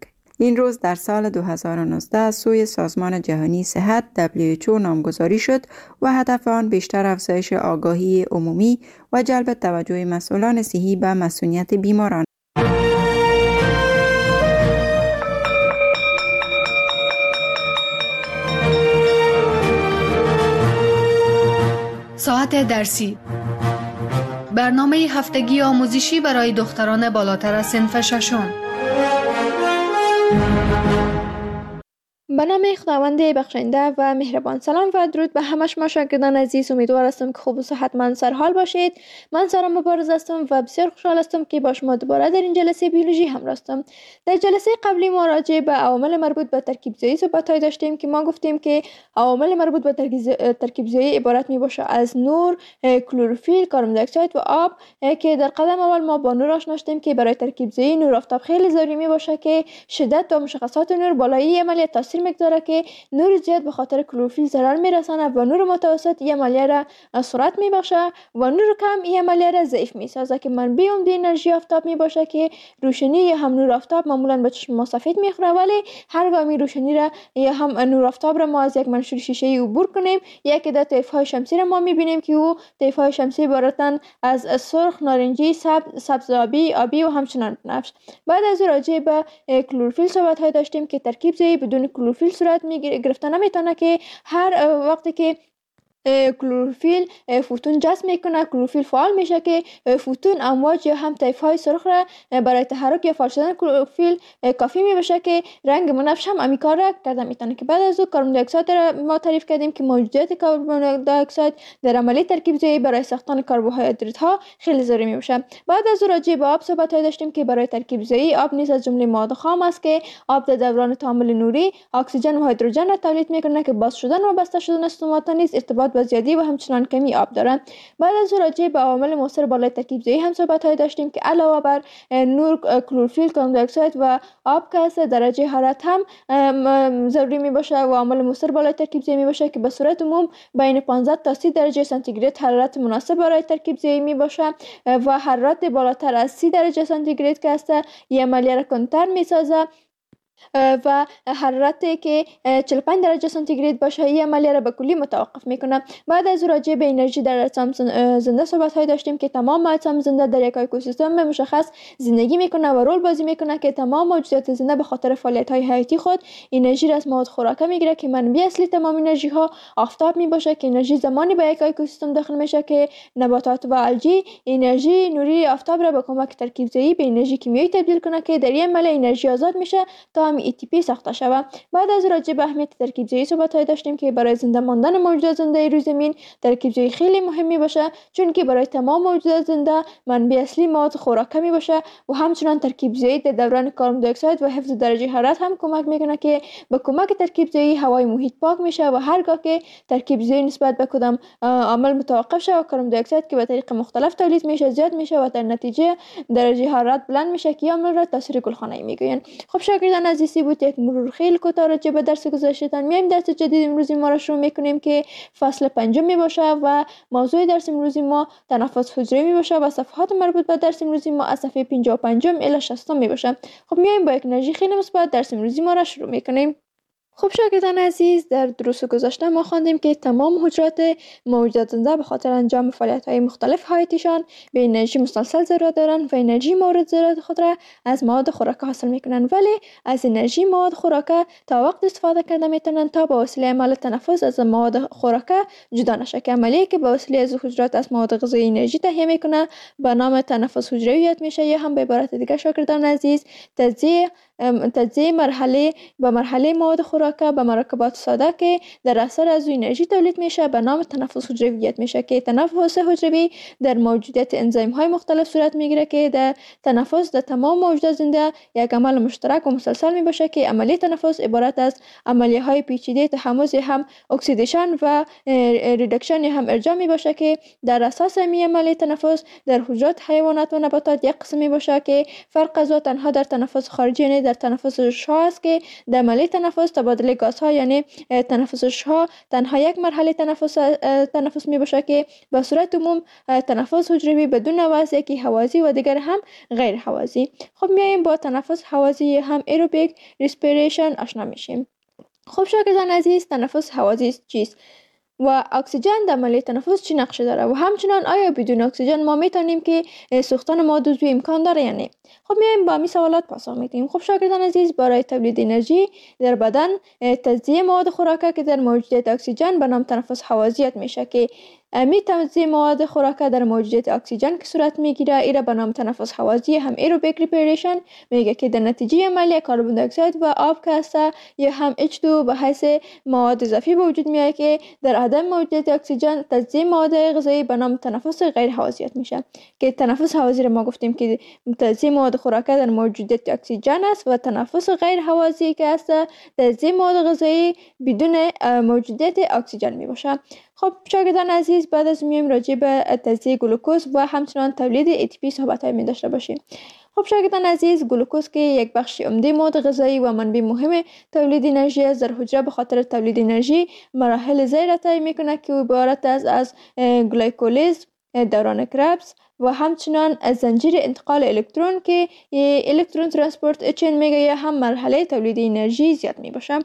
این روز در سال دو هزار و نوزده از سوی سازمان جهانی صحت دبلیو اچ او نامگذاری شد و هدف آن بیشتر افزایش آگاهی عمومی و جلب توجه مسئولان صحی به مسئولیت بیماران. ساعت درسی، برنامه هفتگی آموزشی برای دختران بالاتر از صنف ششم. به نام خداوند بخشنده و مهربان. سلام و درود به همه شما شاگردان عزیز. امیدوار هستم که خوب و صحتمند سرحال باشید. من سارا مبارز هستم و بسیار خوشحال هستم که با شما دوباره در این جلسه بیولوژی هم هستم. در جلسه قبلی ما راجع به عوامل مربوط به ترکیب زایی صحبت داشتیم که ما گفتیم که عوامل مربوط به ترکیب زایی عبارت می باشه از نور، کلروفیل، کربن دی اکساید و آب که در قدم اول ما با نور آشنا شدیم که برای ترکیب زایی نور آفتاب خیلی ضروری می باشه که شدت و مشخصات نور بالایی عملیه تاثیر مقداره که نور زیاد به خاطر کلروفیل ضرر میرسانه و نور متوسط این عملیه را سرعت میبخشه و نور کم این عملیه را ضعیف میسازه که منبع عمده انرژی آفتاب میباشه که روشنی یا هم نور آفتاب معمولا به چشم ما سفید میخوره، ولی هرگاه می روشنی را یا هم نور آفتاب را ما از یک منشور شیشه‌ای عبور کنیم یک عده طیف‌های شمسی را ما میبینیم که او طیف‌های شمسی عبارتند از سرخ، نارنجی، سبز آبی، آبی و همچنان بنفش. بعد از راجع به کلروفیل صحبت های داشتیم که ترکیب زایی بدون کلروفیل صورت می گرفته نمیتونه که هر وقتی که کلروفیل فوتون جذب میکنه کلروفیل فعال میشه که فوتون امواج یا هم طیف های سرخ را برای تحرک یا فعال شدن کلروفیل کافی میبشه که رنگ بنفش هم امی کار را کرده میتونه که بعد از او کربن دی اکساید را ما تعریف کردیم که موجودیت کربن دی اکساید در عملیه ترکیب زایی برای ساختن کربوهیدرات ها خیلی ضروری میشه. بعد از او راجع به آب صحبت داشتیم که برای ترکیب زایی آب نیز از جمله مواد خام است که آب در دوران تعامل نوری اکسیژن و هیدروژن را تولید میکنه که باز شدن و بسته شدن استومات نیز ارتباط با زیادی و همچنان کمی آب دارند. بعد از راجع به عوامل مؤثر بالای ترکیب زایی هم صحبت های داشتیم که علاوه بر نور، کلروفیل، کربن دی اکساید و آب که است درجه حرارت هم ضروری می باشه و عامل مؤثر بالای ترکیب زایی می باشه که به صورت عموم بین پانزده تا سی درجه سانتیگراد حرارت مناسب برای ترکیب زایی می باشه و حرارت بالاتر از سی درجه سانتیگراد که است این عملیه را کندتر می سازه و حرارتی که چهل و پنج درجه سانتیگراد باشه این عملیه را به کلی متوقف میکنه. بعد از راجع به انرژی در اجسام زنده صحبت های داشتیم که تمام اجسام زنده در یک اکوسیستم مشخص زندگی میکنه و رول بازی میکنه که تمام موجودات زنده به خاطر فعالیت های حیاتی خود انرژی را از مواد خوراکه میگیره که منبع اصلی تمام انرژی ها آفتاب میباشه که انرژی زمانی به یک اکوسیستم داخل میشه که نباتات و الگی انرژی نوری آفتاب را با کمک ترکیب زایی به انرژی کیمیایی تبدیل کنه که در این عملیه انرژی آزاد میشه تا ای تی پی ساخته شود. بعد از راجع به اهمیت ترکیب زایی صحبت های داشتیم که برای زنده ماندن موجودات زنده روی زمین ترکیب زایی خیلی مهمی باشه چون که برای تمام موجودات زنده منبع اصلی مواد خوراکه می باشه و همچنان ترکیب زایی در دوران کربن دی اکساید و حفظ درجه حرارت هم کمک میکنه که با کمک ترکیب زایی هوای محیط پاک میشه و هرگاه که ترکیب زایی نسبت به کدام عامل متوقف شه و کربن دی اکساید که به طریق مختلف تولید میشه زیاد میشه و در نتیجه درجه حرارت بلند میشه که عامل را تاثیر گلخانه‌ای میگوین. خب شاگردان عزیزی بود یک مرور خیلی کوتاه راجع به درس گذشته‌تان. میایم درس جدید امروزی ما را شروع میکنیم که فصل پنجم می باشه و موضوع درس امروزی ما تنفس حجروی می باشه و صفحات مربوط به درس امروزی ما از صفحه پنجاه و پنج الی شصت می باشه. خب میایم با یک انرژی خیلی مثبت درس امروزی ما را شروع میکنیم. خب شاگردان عزیز در دروس گذشته ما خواندیم که تمام حجرات موجودات زنده به خاطر انجام فعالیت‌های مختلف حیاتیشان به انرژی مسلسل ضرورت دارند و انرژی مورد ضرورت خود را از مواد خوراکه حاصل میکنند، ولی از انرژی مواد خوراکه تا وقت استفاده کرده میتونند تا به وسیله عمل تنفس از مواد خوراکه جدا نشه که عملیه که به وسیله از حجرات از مواد غذایی انرژی تهیه میکنه به نام تنفس حجروی میشه یا هم به عبارت دیگه شاگردان عزیز تجزیه تجزیه مرحله به مرحله مواد خوراکه به مرکبات ساده که در اثر از انرژی تولید میشه به نام تنفس حجرویت میشه که تنفس حجروی در موجودیت انزیم های مختلف صورت میگیره که در تنفس در تمام موجودات زنده یک عمل مشترک و مسلسل میباشه که عملیه تنفس عبارت از عملیه های پیچیده تحمض هم اکسیدیشن و ریدکشن هم ارجاع میباشه که در اساس می عملیه تنفس در حجرات حیوانات و نباتات یک قسم میباشه که فرق از تنها در تنفس خارجی در تنفس شها است که در عملیه تنفس تبادل گازها یعنی تنفس شها تنها یک مرحله تنفس تنفس می باشه که به صورت عموم تنفس حجروی بدون وضع یکی هوازی و دیگر هم غیر هوازی. خب میایم با تنفس هوازی هم ایروبیک ریسپیریشن آشنا میشیم. خب شاگردان عزیز، تنفس هوازی چیست و اکسیژن در عملیه تنفس چی نقش داره و همچنان آیا بدون اکسیژن ما میتونیم که سوختن مواد عضوی امکان داره یا نه؟ خب میایم با می سوالات پاسخ میدیم. خب شاگردان عزیز، برای تولید انرژی در بدن تجزیه مواد خوراکه که در موجودیت اکسیژن به نام تنفس هوازیت میشه که امی تجزیه مواد خوراکه در موجودیت اکسیژن که صورت میگیره ایره به نام تنفس هوازی هم ایروبیک ریسپیریشن میگه که در نتیجه عملیه کربن دی اکساید و آب که هست یا هم اچ دو به حیث مواد اضافی به وجود میاد که در عدم موجودیت اکسیژن تجزیه مواد غذایی به نام تنفس غیر هوازیت میشه که تنفس هوازی رو ما گفتیم که تجزیه مواد خوراکه در موجودیت اکسیژن است و تنفس غیر هوازی که هست تجزیه مواد غذایی بدون موجودیت اکسیژن میباشه. خب شاگردان عزیز، بعد از میایم راجع به تجزیه گلوکوز و همچنان تولید ای تی پی صحبت می داشته باشیم. خب شاگردان عزیز، گلوکوز که یک بخش عمده مواد غذایی و منبع مهم تولید انرژی است، در حجره به خاطر تولید انرژی مراحل زیر را طی میکنه که عبارت است از گلایکولیز، دوران کربس و همچنان از زنجیر انتقال الکترون که الکترون ترانسپورت چین میگه یا هم مرحله تولید انرژی زیاد می باشه.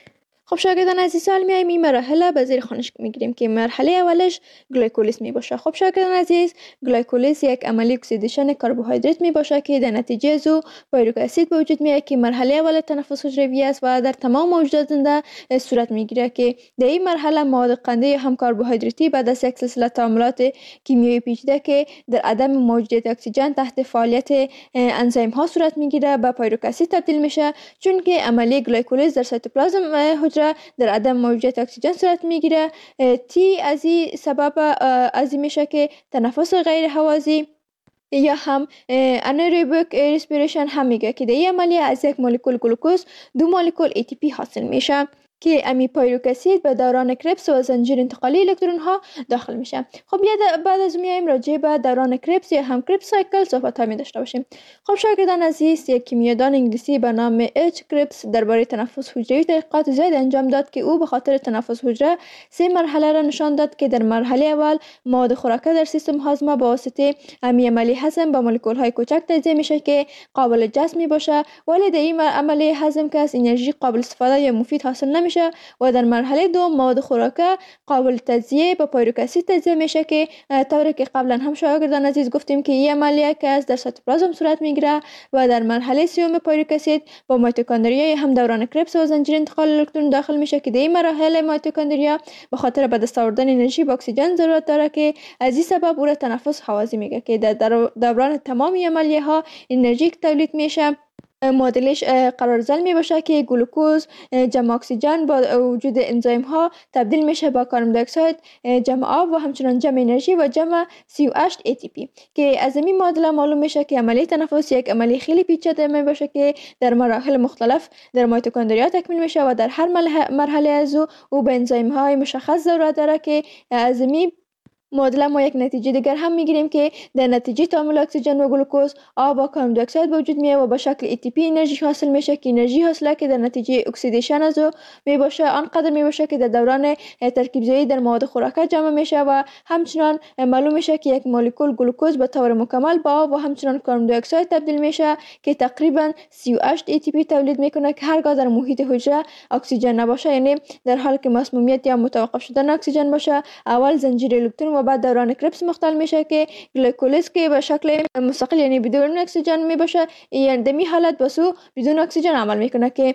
خب شاگردان عزیز، سال میایم این مراحل به زیر خانش میگیریم که مرحله اولش گلایکولیز می باشه. خب شاگردان عزیز، گلایکولیز یک عملی اکسیدیشن کربوهیدرات می باشه که در نتیجه از او پایروک اسید به وجود میاد که مرحله اول تنفس حجروی است و در تمام موجودات زنده صورت میگیره که در این مرحله مواد قنده یا هم کربوهیدراتی بعد از یک سلسله تعاملات کیمیایی پیچیده که در عدم موجودیت اکسیژن تحت فعالیت انزیم ها صورت میگیره به پایروک اسید تبدیل میشه، چون که عملی گلایکولیز در سایتوپلازم در عدم موجودیت اکسیژن صورت میگیره. تی از این سبب از این میشه که تنفس غیر هوازی یا هم انایروبیک ریسپیریشن هم میگه که در این عملیه از یک مولکول گلوکوز دو مولکول ای تی پی حاصل میشه که امی پایروک اسید به دوران کربس و زنجیر انتقالی الکترون ها داخل میشه. خب بعد از میایم راجع به دوران کربس یا هم کربس سایکل صحبت ها می داشته باشیم. خب شاگردان عزیز، یک کیمیادان انگلیسی به نام اچ کربس درباره تنفس حجروی تحقیقات زیاد انجام داد که او به خاطر تنفس حجره سه مرحله را نشان داد که در مرحله اول مواد خوراکه در سیستم هاضمه با واسطه امی عملی هضم با مولکول های کوچک تجزیه میشه که قابل جذب می باشه، ولی در این عملی هضم که از انرژی قابل استفاده یا مفید حاصل نمیشه و در مرحله دوم مواد خوراکه قابل تجزیه با پایروک اسید تجزیه میشه که طوری که قبلا هم شاگردان عزیز گفتیم که این عملیه که از در سایتوپلازم صورت میگیره و در مرحله سوم پایروک اسید با میتوکندریا هم دوران کربس و زنجیر انتقال الکترون داخل میشه که در این مرحله میتوکندریا به خاطر به دست آوردن انرژی با اکسیژن ضرورت داره که از این سبب او را تنفس هوازی میگه که در دوران تمام عملیه ها انرژی که تولید میشه معادلش قرارزل می باشه که گلوکوز جمع اکسیژن با وجود انزیم ها تبدیل میشه با کربن دی اکساید جمع آب و همچنان جمع انرژی و جمع سی و هشت ای تی پی که از این معادله معلوم میشه که عملیه تنفس یک عملیه خیلی پیچیده می باشه که در مراحل مختلف در میتوکندریا تکمیل میشه و در هر مرحله از او او به انزیم های مشخص ضرورت داره که از این معادله ما یک نتیجه دیگر هم میگیریم که در نتیجه تعامل اکسیژن و گلوکوز آب با کربن دی اکساید به وجود میاد و به شکل ای تی پی انرژی حاصل میشه که انرژی حاصله که در نتیجه اکسیدیشن از او می باشه آنقدر می باشه که در دوران ترکیب زایی در مواد خوراکه جمع میشه و همچنان معلوم میشه که یک مولکول گلوکوز به طور مکمل با آب و همچنان کربن دی اکساید تبدیل میشه که تقریبا سی و هشت ای تی پی تولید میکنه که هرگاه در محیط حجره اکسیژن نباشه، یعنی در حالی که مسمومیت یا متوقف شدن اکسیژن باشه، اول زنجیر الکترون و بعد دوران کربس مختل میشه که گلایکولیز که به شکل مستقل یعنی بدون اکسیژن می باشه، یعنی در این حالت بسو بدون اکسیژن عمل میکنه که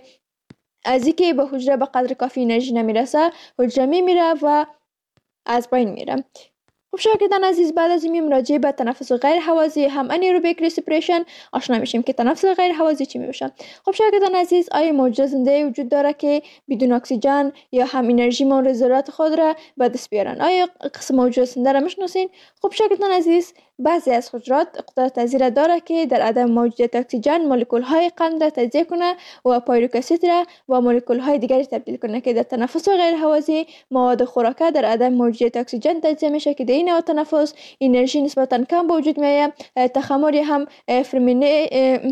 از اینکه به حجره به قدر کافی انرژی نمیرسه حجره میمیره و از بین میره. خب شاگردان عزیز، بعد از این راجع به تنفس غیر هوازی هم انایروبیک ریسپیریشن آشنا میشیم که تنفس غیر هوازی چی میشه. خب شاگردان عزیز، آیا موجود زنده وجود داره که بدون اکسیژن یا هم انرژی مورد ضرورت خود را به دست بیارن؟ آیا قسم موجود زنده را میشناسین؟ خب شاگردان عزیز، بعضی از حجرات قدرت تجزیه داره که در عدم موجودیت اکسیژن مولکول های قند را تجزیه کنه و پایروک اسید را با مولکول های دیگری تبدیل کنه که در تنفس غیر هوازی مواد خوراکه در عدم موجودیت اکسیژن تجزیه میشه که در این نوع تنفس انرژی نسبتا کم به وجود میآید. تخمر هم فرمینه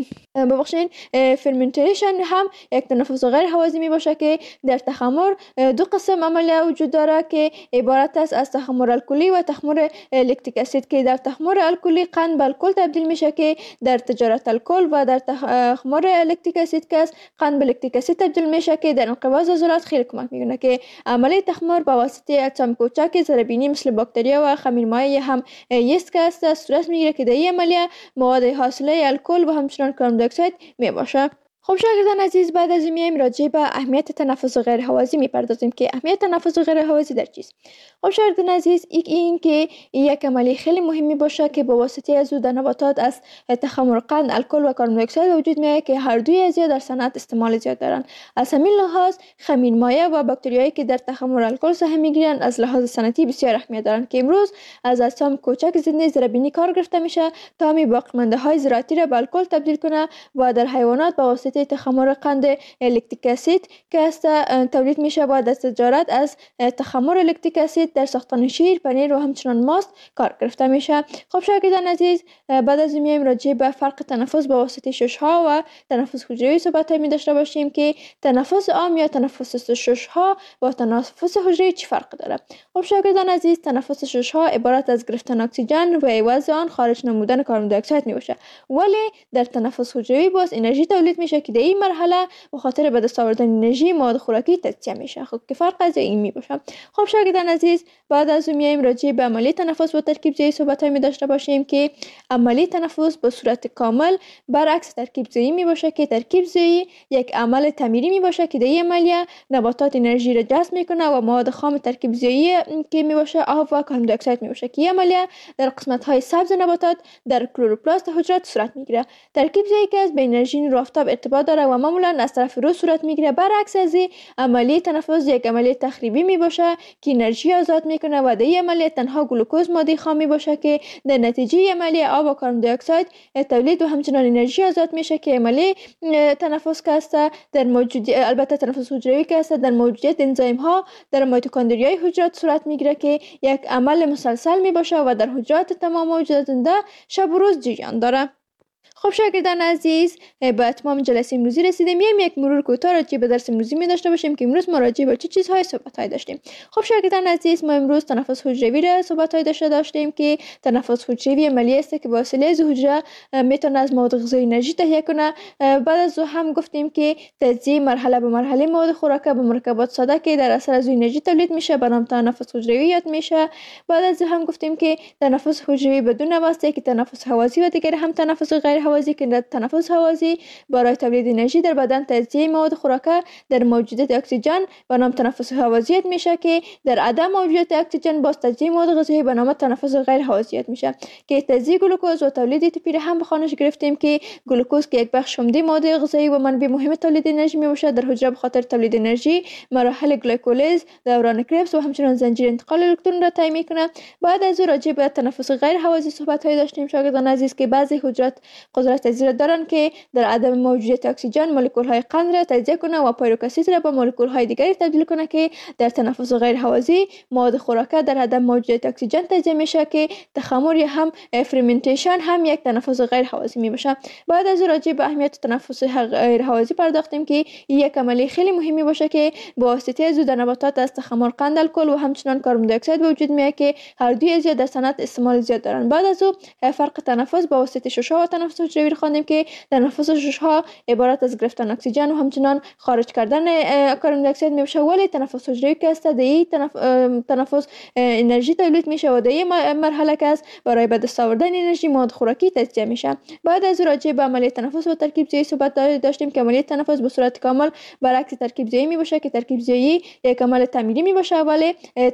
ببخشید فرمنتیشن هم یک تنفس غیر هوازی می باشه که در تخمر دو قسم عملیه وجود داره که عبارت است از تخمر الکلی و تخمر لکتیک اسید که در تخمر الکلی قند به الکل تبدیل میشه که در تجارت الکل و در تخمر لکتیک اسید که قند به لکتیک اسید تبدیل میشه که در انقباض عضلات خیلی کمک میکنه که عملیه تخمر با واسطه اجسام کوچک ذره‌بینی مثل باکتریا و خمیرمایع هم یست که است صورت میگیره که در این عملیه مواد حاصله الکل و همچنان کربن دی اکساید می باشه. خب شاگردان عزیز، بعد از این میایم راجع به اهمیت تنفس غیر هوازی میپردازیم که اهمیت تنفس غیر هوازی در چیست. خب شاگردان عزیز، یک این که یک عملی خیلی مهمی باشه که با واسطه از او در نباتات از تخمر قند الکل و کربن دی اکساید وجود میاد که هر دوی از در صنعت استعمال زیاد دارن. از همین لحاظ خمیرمایع و باکتریایی که در تخمر الکل سهم میگیرن از لحاظ صنعتی بسیار اهمیت دارن که امروز از اجسام کوچک زنده ذره‌بینی کار گرفته میشه تا می باقیمانده های زراعتی را به الکل تبدیل کنه و در حیوانات با واسطه تخمر قند لکتیک اسید که است تولید میشه بعد از تجارت از تخمر لکتیک اسید در ساختن شیر، پنیر و همچنان ماست کار گرفته میشه. خب شاگردان عزیز، بعد از این میایم راجع به فرق تنفس با واسطه ششها و تنفس حجروی صحبت می داشته باشیم که تنفس عام یا تنفس ششها با تنفس حجروی چه فرق داره. خب شاگردان عزیز، تنفس ششها عبارت از گرفتن اکسیژن و عوض آن خارج نمودن کربن دی اکساید می باشه، ولی در تنفس حجروی باز انرژی تولید میشه که در این مرحله به خاطر به دست آوردن انرژی مواد خوراکی تجزیه میشه. خب که فرق از این می باشه. خب شاگردان عزیز، بعد از اون میایم راجع به عملیه تنفس با ترکیب ضعی صحبت می داشته باشیم که عملیه تنفس به صورت کامل برعکس ترکیب ضعی می باشه که ترکیب ضعی یک عمل تعمیری می باشه که در این عملیه نباتات انرژی را جذب میکنه و مواد خام ترکیب ضعی که می باشه آب و کربن دی اکساید می باشه که این عملیه در قسمت های سبز نباتات در کلروپلاست حجرات صورت میگیره. ترکیب ضعی که از به انرژی نور آفتاب ارتباط داره و معمولا از طرف رو صورت میگیره. برعکس از عملیه تنفس یک عملیه تخریبی می باشه که انرژی آزاد میکنه و در این عملیه تنها گلوکوز ماده خام می باشه که در نتیجه عملیه آب و کربن دی اکساید تولید و همچنان انرژی آزاد میشه که عملیه تنفس که است در موجودیت البته تنفس حجروی که است در موجودیت انزیم ها در میتوکندریای حجرات صورت میگیره که یک عمل مسلسل می باشه و در حجرات تمام موجودات زنده شب و روز جریان داره. خب شاگردان عزیز، به اتمام جلسه امروزی رسیدیم. میایم یک مرور کوتاه راجع به درس امروزی می داشته باشیم که امروز ما راجع به چه چیزهای صحبت‌های داشتیم. خب شاگردان عزیز، ما امروز تنفس حجروی را صحبت‌های داشته داشتیم که تنفس حجروی عملیه است که با وسیله از حجره میتونه از مواد غذایی انرژی تهیه کنه. بعد از او هم گفتیم که تجزیه مرحله به مرحله مواد خوراکی به مرکبات ساده که در اثر از انرژی تولید میشه به نام تنفس حجروی یاد میشه. بعد از او هم گفتیم که تنفس حجروی بدون واسطه که تنفس هوازی و دیگر هم تنفس غیر هوازی که در تنفس هوازی برای تولید انرژی در بدن تجزیه مواد خوراکی در موجودیت اکسیژن به نام تنفس هوازیت میشه که در عدم موجودیت اکسیژن باز تجزیه مواد غذایی به نام تنفس غیر هوازیت میشه که تجزیه گلوکوز و تولید تپیر هم به خانش گرفتیم که گلوکوز که یک بخش عمده ماده غذایی و منبع مهم تولید انرژی میباشه در حجره به خاطر تولید انرژی مراحل گلیکولیز، دوران کربس و همچنین زنجیر انتقال الکترون را طی میکنه. بعد از او راجع به تنفس غیر هوازی صحبت های داشتیم شاگردان عزیز که بعضی حجرات قدرت تجزیه دارن که در عدم موجودیت اکسیژن مولکول های قند را تجزیه کنه و پیروک اسید را به مولکول های دیگری تبدیل کنه که در تنفس غیر هوازی مواد خوراکی در عدم موجودیت اکسیژن تجزیه میشه که تخمر یا هم فرمنتیشن هم یک تنفس غیر هوازی می باشه. بعد از راجع به اهمیت تنفس غیر هوازی پرداختیم که یک عملی خیلی مهمی باشه که با واسطه از در نباتات از تخمر قند الکل و همچنان کربن دی اکساید وجود میاد که هر دوی از در صنعت استعمال زیاد دارن. بعد از او فرق تنفس با واسطه ششها و تنفس حجروی خواندیم که تنفس ششها عبارت از گرفتن اکسیژن و همچنان خارج کردن کربن دی اکساید میشه، ولی تنفس حجروی که است در این تنف... تنفس انرژی تولید میشه و در این مرحله که است برای به دست آوردن انرژی مواد خوراکی تجزیه میشه. بعد از راجع به عملیه تنفس و ترکیب ضعی صحبت داشتیم که عملیه تنفس به صورت کامل برعکس ترکیب ضعی می باشه که ترکیب ضعی یک عمل تعمیری می باشه، ولی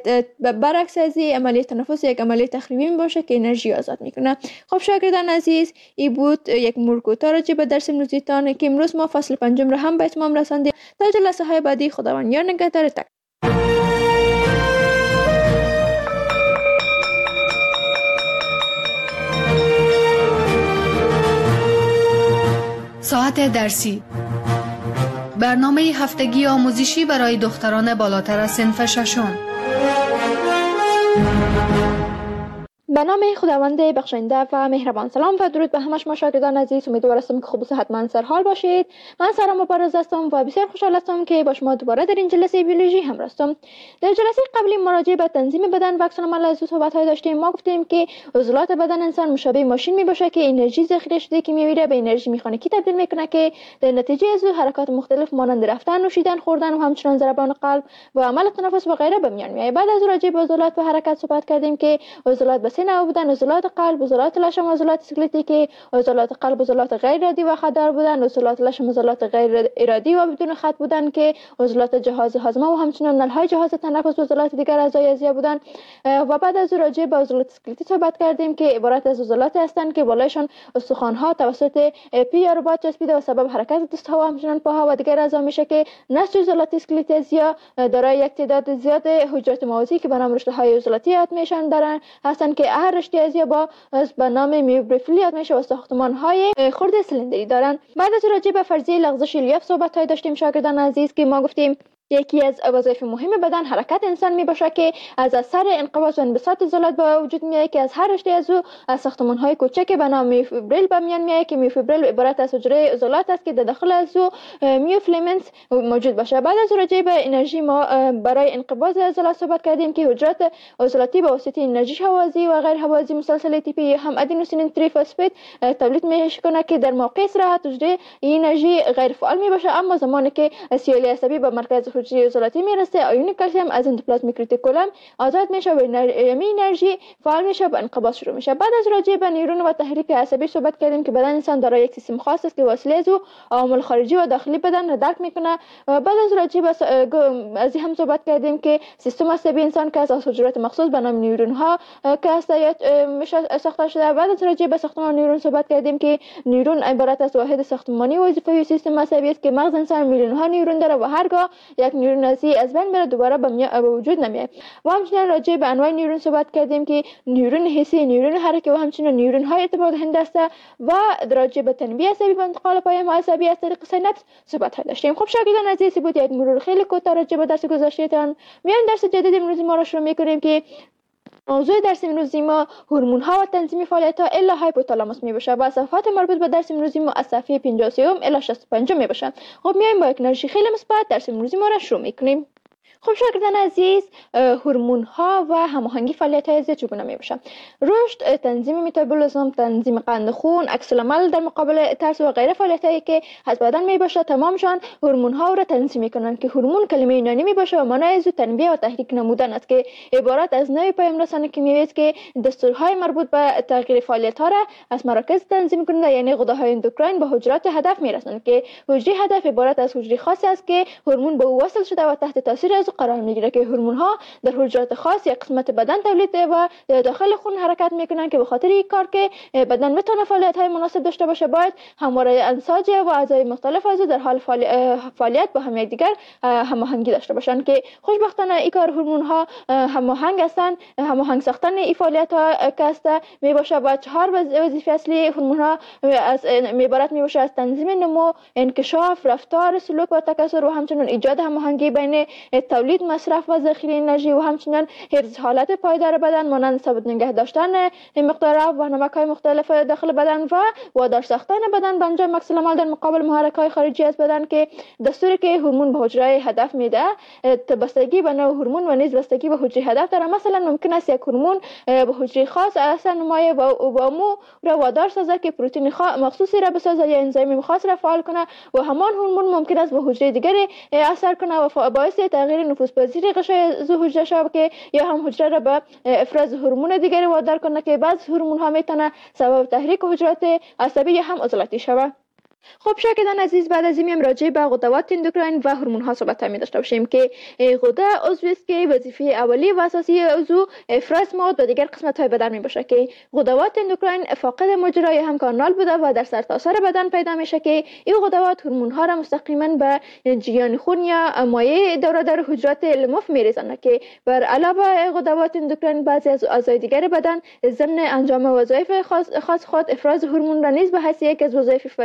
برعکس از عملیه تنفس یک عملیه تخریبی می باشه که انرژی آزاد میکنه. خب شاگردان عزیز، این بود یک مرور کوتاه راجع به درس امروزیتان که امروز ما فصل پنجم را هم به اتمام رساندیم. تا جلسه های بعدی خداوند یار نگهدارتان. ساعت درسی، برنامه هفتگی آموزشی برای دختران بالاتر از صنف ششم. به نام خداوند بخشنده و مهربان. سلام و درود به همه شما شاگردان عزیز. امیدوار هستم که خوب و صحتمند سر حال باشید. من سارا مبارز هستم و بسیار خوشحال هستم که با شما دوباره در این جلسه بیولوژی همراه هستم. در جلسه قبلی مراجعه به تنظیم بدن و عکس العمل از صحبت‌های داشتیم. ما گفتیم که عضلات بدن انسان مشابه ماشین میباشه که انرژی ذخیره شده که میمیره به انرژی مکانیکی تبدیل میکنه که در نتیجه از حرکات مختلف مانند رفتن، نوشیدن، خوردن و همچنین ضربان قلب و عمل تنفس و غیره به میان میاد. بعد از راجع به عضلات و حرکت صحبت کردیم که عضلات به سه نوع بودن: عضلات قلب، عضلات لشم و عضلات اسکلتی که عضلات قلب عضلات غیر ارادی و خطدار بودن، عضلات لشم عضلات غیر ارادی و بدون خط بودن که عضلات جهاز هاضمه و همچنین نلهای جهاز تنفس و عضلات دیگر اعضای اعضایی بودن. و بعد از راجع به عضلات اسکلتی صحبت کردیم که عبارت از عضلات هستند که بالایشان استخوان‌ها توسط پی یا رباط چسبیده و سبب حرکت دست‌ها و همچنین پاها و دیگر اعضا میشه که نسج عضلات اسکلتی اعضا دارای یک تعداد زیاد حجرات موازی که به نام رشته‌های عضلاتی یاد میشن دارن هستند که هر رشته اعضا با به نام میوبریفیل یاد میشه و ساختمان‌های خرد سلندری دارن. بعد از راجع به فرضیه لغزش الیاف صحبت‌های داشتیم شاگردان عزیز که ما گفتیم یکی از وظایف مهم بدن حرکت انسان می باشه که از اثر انقباض و انبساط عضلات به وجود میاد که از هر رشته از او از ساختمان‌های کوچک به نام میوفیبریل به میان میاد که میوفیبریل عبارت از حجره عضلات است که در داخل از او میوفیلامنت موجود باشه. بعد از راجع به انرژی ما برای انقباض عضلات صحبت کردیم که حجرات عضلاتی به واسطه انرژی حوازی و غیر حوازی مسلسل اتیپی هم ادنوسین تریفسفید تولید میکنه که در موقع استراحت حجره این انرژی غیر فعال می باشه، اما زمانی که سیالی عصبی به مرکز حجره عضلاتی میرسه آیون کلسیم از اندوپلازمیک ریتیکولم آزاد میشه و یمی انرژی فعال میشه و انقباض شروع میشه. بعد از راجع به نیورون و تحریک عصبی صحبت کردیم که بدن انسان دارای یک سیستم خاص است که وسیله از او عوامل خارجی و داخلی بدن را درک میکنه. و بعد از راجع به از هم صحبت کردیم که سیستم عصبی انسان که از حجرات مخصوص به نام نیورون ها که هست میشه ساخته شده. بعد از راجع به ساختمان نیورون صحبت کردیم که نیورون عبارت از واحد ساختمانی وظیفه‌ای سیستم عصبی است که مغز انسان میلیون ها نیورون داره و هرگاه یک نیورون ازی از بین بره دوباره به وجود نمیاد. و همچنین راجع به انواع نیورون صحبت کردیم که نیورون حسی، نیورون حرکی و همچنین نیورون های ارتباط دهنده است و راجع به تنبیه عصبی و انتقال پیام عصبی از طریق سیناپس صحبت داشتیم. خب شاگردان عزیز بود یک مرور خیلی کوتاه راجع به درس گذشتهتان. میان درس جدید امروزی ما را شروع میکنیم که موضوع درس امروزی ما هورمون ها و تنظیم فعالیت ها الا هایپوتالاموس می باشه و صفحات مربوط به درس امروزی ما از صفحه پنجاه و سه الی شصت و پنج می باشه. خب میایم با یک انرژی خیلی مثبت درس امروزی ما را شروع میکنیم. خب شاگردان عزیز، هورمون ها و هماهنگی فعالیت های عضوی چگونه می باشه؟ رشد، تنظیم متابولیسم، تنظیم قند خون، عکس العمل در مقابل ترس و غیره فعالیت هایی که از بدن می باشه تمامشان هورمون ها را تنظیم میکنند که هورمون کلمه یونانی می باشه و معنای از تنبیه و تحریک نمودن است که عبارت از نوع پیام رسانی کیمیایی است که دستورهای مربوط به تغییر فعالیت ها را از مراکز تنظیم کننده یعنی غده‌های اندوکراین به حجرات هدف میرسند که حجره هدف عبارت از حجره خاصی است که هورمون به او وصل شده و تحت تاثیر از قرار میگیره که هورمون ها در حجرات خاص یک قسمت بدن تولید و داخل خون حرکت میکنن که به خاطر این کار که بدن بتونه فعالیت های مناسب داشته باشه باید همواره انساج و اعضای مختلف از در حال فعالیت با هم دیگر هماهنگی داشته باشن که خوشبختانه این کار هورمون ها هماهنگ هستن. هماهنگ ساختن این فعالیت ها که است می باشه با چهار وظیفه اصلی هورمون ها از عبارت می باشه از تنظیم نمو، انکشاف، رفتار، سلوک و تکثر و همچنین ایجاد هماهنگی بین تولید، مصرف و ذخیره انرژی و همچنین حفظ حالت پایدار بدن مانند ثابت نگه داشتن مقدار آب و نمک‌های مختلف داخل بدن و وادار ساختن بدن به انجام عکس العمل در مقابل محرک‌های خارجی از بدن که دستوری که هورمون به حجره هدف میده بستگی به نوع هورمون و نیز بستگی به حجره هدف داره. مثلا ممکن است یک هورمون به حجره خاص اثر نمایه و با مو را وادار سازه که پروتئین مخصوصی را بسازه یا انزیم خاص را فعال کنه و همان هورمون ممکن است به حجره دیگری اثر کنه و باعث تغییر نفوذپذیری غشای ز حجره شود که یا هم حجره را به افراز هورمون دیگری وادار کنه که بعض هورمون ها میتونه سبب تحریک حجرات عصبی یا هم عضلاتی شود. خب شاگردان عزیز، بعد از این راجع به غدوات اندوکراین و هورمون ها صحبت می داشته باشیم که غده عضوی است که وظیفه اولی و اساسی عضو افراز مواد و دیگر قسمت های بدن می باشه که غدوات اندوکراین فاقد مجرای هم کانال بوده و در سرتاسر بدن پیدا میشه که این غدوات هورمون ها را مستقیما به جریان خون یا مایع دوره در حجرات لمف میریزند که بر علاوه غدوات اندوکراین بعضی از اعضای دیگر بدن ضمن انجام وظایف خاص خود افراز هورمون را نیز به حیث یک از وظایف فرعی انجام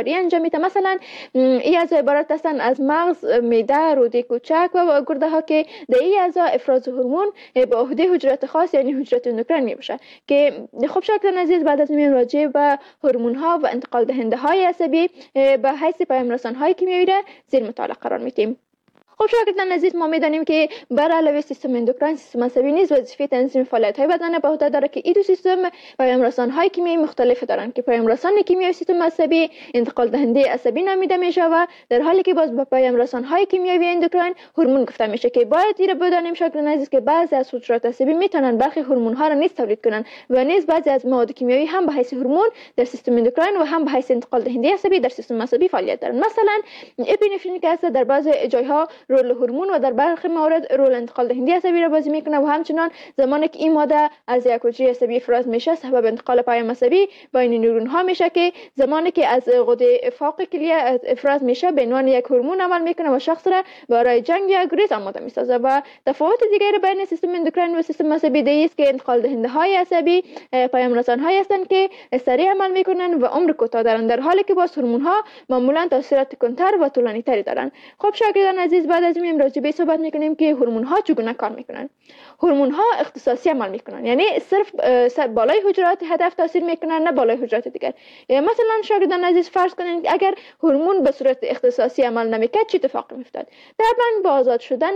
میده. مثلا این اعضا عبارت هستند از مغز، معده، روده کوچک و گرده ها که در این اعضا افراز هورمون به عهده حجرات خاص یعنی حجرات اندوکراین میباشه که خب شاگردان عزیز بعد از این راجع به هورمون ها و انتقال دهنده های عصبی به حیث پیام رسان های کیمیایی را زیر مطالعه قرار میدیم. خب شاگردان عزیز ما میدانیم که بر علاوه سیستم اندوکراین سیستم عصبی نیز وظیفه تنظیم فعالیت های بدن به عهده داره که این دو سیستم پیام رسان های کیمیایی مختلف دارند که پیام رسان کیمیایی سیستم عصبی انتقال دهنده عصبی نامیده میشه و در حالی که باز به پیام رسان های کیمیایی اندوکراین هورمون گفته میشه که باید این بدانیم شاگردان عزیز که بعضی از حجرات عصبی میتونن برخی هورمون ها را نیز تولید کنن و نیز بعضی از مواد کیمیایی هم به حیث هورمون در سیستم اندوکراین و هم به حیث انتقال دهنده عصبی در سیستم عصبی فعالیت دارند. مثلا اپینفرین که در بعضی جایها رول هورمون و در برخی موارد رول انتقال دهنده عصبی را بازی میکنه و همچنان زمانی که این ماده از یک حجره عصبی افراز میشه سبب انتقال پیام عصبی بین نورون ها میشه که زمانی که از غده فوق کلیه افراز میشه به عنوان یک هورمون عمل میکنه و شخص را برای جنگ یا گریز آماده میسازه. و تفاوت دیگری بین سیستم اندوکراین و سیستم عصبی دی است که انتقال دهنده های عصبی پیام رسان های هستند که سریع عمل میکنن و عمر کوتاه دارند در حالی که باز هورمون ها معمولا تاثیرات کندتر و طولانی تری دارند. خب شاگردان عزیز بعد از این راجع به صحبت میکنیم که هورمون ها چگونه کار میکنن. هورمون ها اختصاصی عمل میکنن یعنی صرف بالای حجرات هدف تاثیر میکنن نه بالای حجرات دیگر. مثلا شاگردان عزیز فرض کنید اگر هورمون به صورت اختصاصی عمل نمیکرد چه اتفاقی میافتاد؟ طبعا با آزاد شدن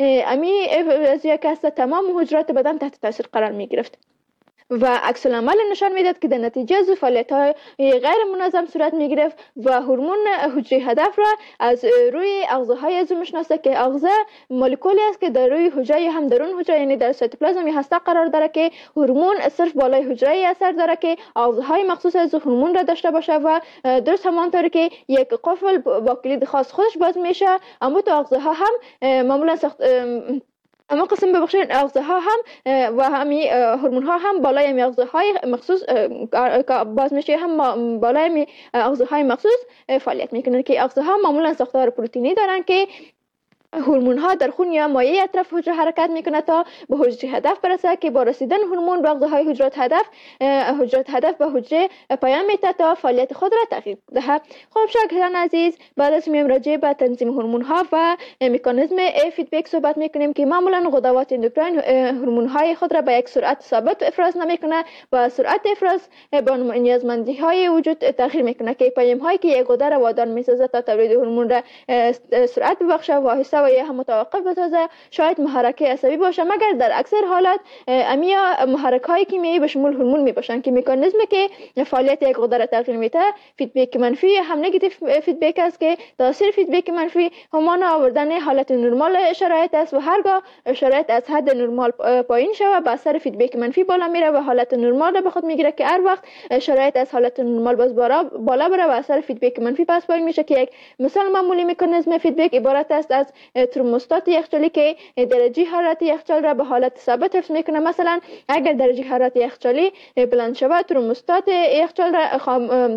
امی از یک است تمام حجرات بدن تحت تاثیر قرار میگرفت و عکس العمل نشان میداد که در نتیجه از فعالیت‌های غیر منظم صورت میگرفت و هورمون حجره هدف را از روی اغذاهای عضو میشناسه که اغذا مولکولی است که در روی حجره هم درون حجره یعنی در سایتوپلازم یا هسته قرار داره که هورمون صرف بالای حجره اثر داره که اغذاهای مخصوص از هورمون را داشته باشه و درست همانطوری که یک قفل با کلید خاص خودش باز میشه اما تو اغذاها هم معمولا سخت اما قسم ببخشید اغذاها هم و همین هورمون ها هم بالای می اغذاهای مخصوص باز میشه هم بالای می اغذاهای مخصوص فعالیت میکنن که اغذاها معمولا ساختار پروتئینی دارن که هورمون ها در خون یا مایع اطراف حجره حرکت میکنه تا به حجره هدف برسه که با رسیدن هورمون به اغذاهای حجرات هدف حجرات هدف به حجره پیام میده تا فعالیت خود را تغییر دهد. خب شاگردان عزیز بعد از میم راجع به تنظیم هورمون ها و مکانیزم فیدبک صحبت میکنیم که معمولا غدوات اندوکراین هورمون های خود را به یک سرعت ثابت افراز نمیکنه و سرعت افراز با نیازمندی های وجود تغییر میکنه که پیام هایی که یک غده را وادار میسازه تا تولید هورمون را سرعت ببخشه و و یا هم متوقف بسازه شاید محرک عصبی باشه مگر در اکثر حالات امیا محرک های کیمیایی به شمول هورمون می باشن که مکانیزمی که فعالیت یک غده را تغییر میده فیدبک منفی هم نگاتیو فیدبک است که تاثیر فیدبک منفی همان آوردن حالت نرمال شرایط است و هرگاه شرایط از حد نرمال پایین شوه با اثر فیدبک منفی بالا میره و حالت نرمال را به خود میگیره که هر وقت شرایط از حالت نرمال باز بالا بره و اثر فیدبک منفی پس پایین میشه که یک مثال معمولی مکانیزم فیدبک عبارت است از ترموستات یخچالی که درجه حرارت یخچال را به حالت ثابت حفظ میکنه. مثلا اگر درجه حرارت یخچالی بلند شود ترموستات یخچال را خام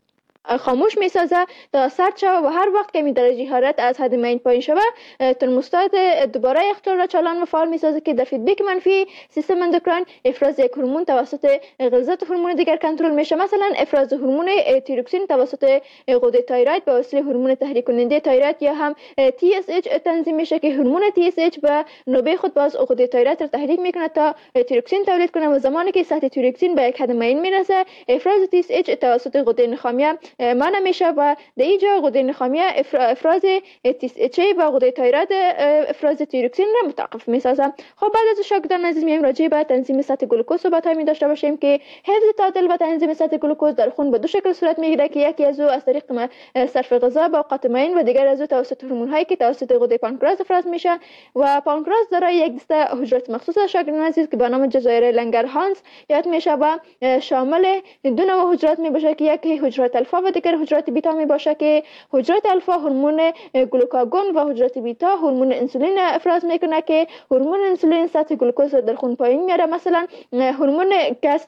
خاموش میسازه تا سرد شود و هر وقت که می درجه حرارت از حد معین پایین شود ترموستات دوباره یخچال را چالان و فعال میسازه که در فیدبک منفی سیستم اندوکراین افراز یک هورمون توسط غلظت هورمون دیگر کنترل میشه. مثلا افراز هورمون تیروکسین توسط غده تایروید به وسیله هورمون تحریک کننده تایروید یا هم تی اس اچ تنظیم میشه که هورمون تی اس اچ به نوبه خود باز غده تایروید را تحریک میکنه تا تیروکسین تولید کنه و زمانی که سطح تیروکسین به یک حد معین میرسه افراز تی اس اچ توسط غده نخامیه منع میشه و در اینجا غده نخامیه افراز تی اس اچ و غده تایروید افراز تیروکسین را متوقف میسازه. خب بعد از شاگردان عزیز میایم راجع به تنظیم سطح گلوکوز صحبت می داشته باشیم که حفظ تعادل و تنظیم سطح گلوکوز در خون به دو شکل صورت میگیره که یکی از او از طریق صرف غذا با اوقات معین و دیگر از او توسط هورمون هایی که توسط غده پانکراس افراز میشه و پانکراس دارای یک دسته حجرات مخصوص شاگردان عزیز که به نام جزایر لنگرهانز یاد میشه و شامل دو نوع حجرات می باشه که یکی حجرات الفا و دیگر حجرات بیتا می باشه که حجرات الفا هورمون گلوکاگون و حجرات بیتا هورمون انسولین افراز میکنه که هورمون انسولین سطح گلوکوز در خون پایین میاره. مثلا هورمون که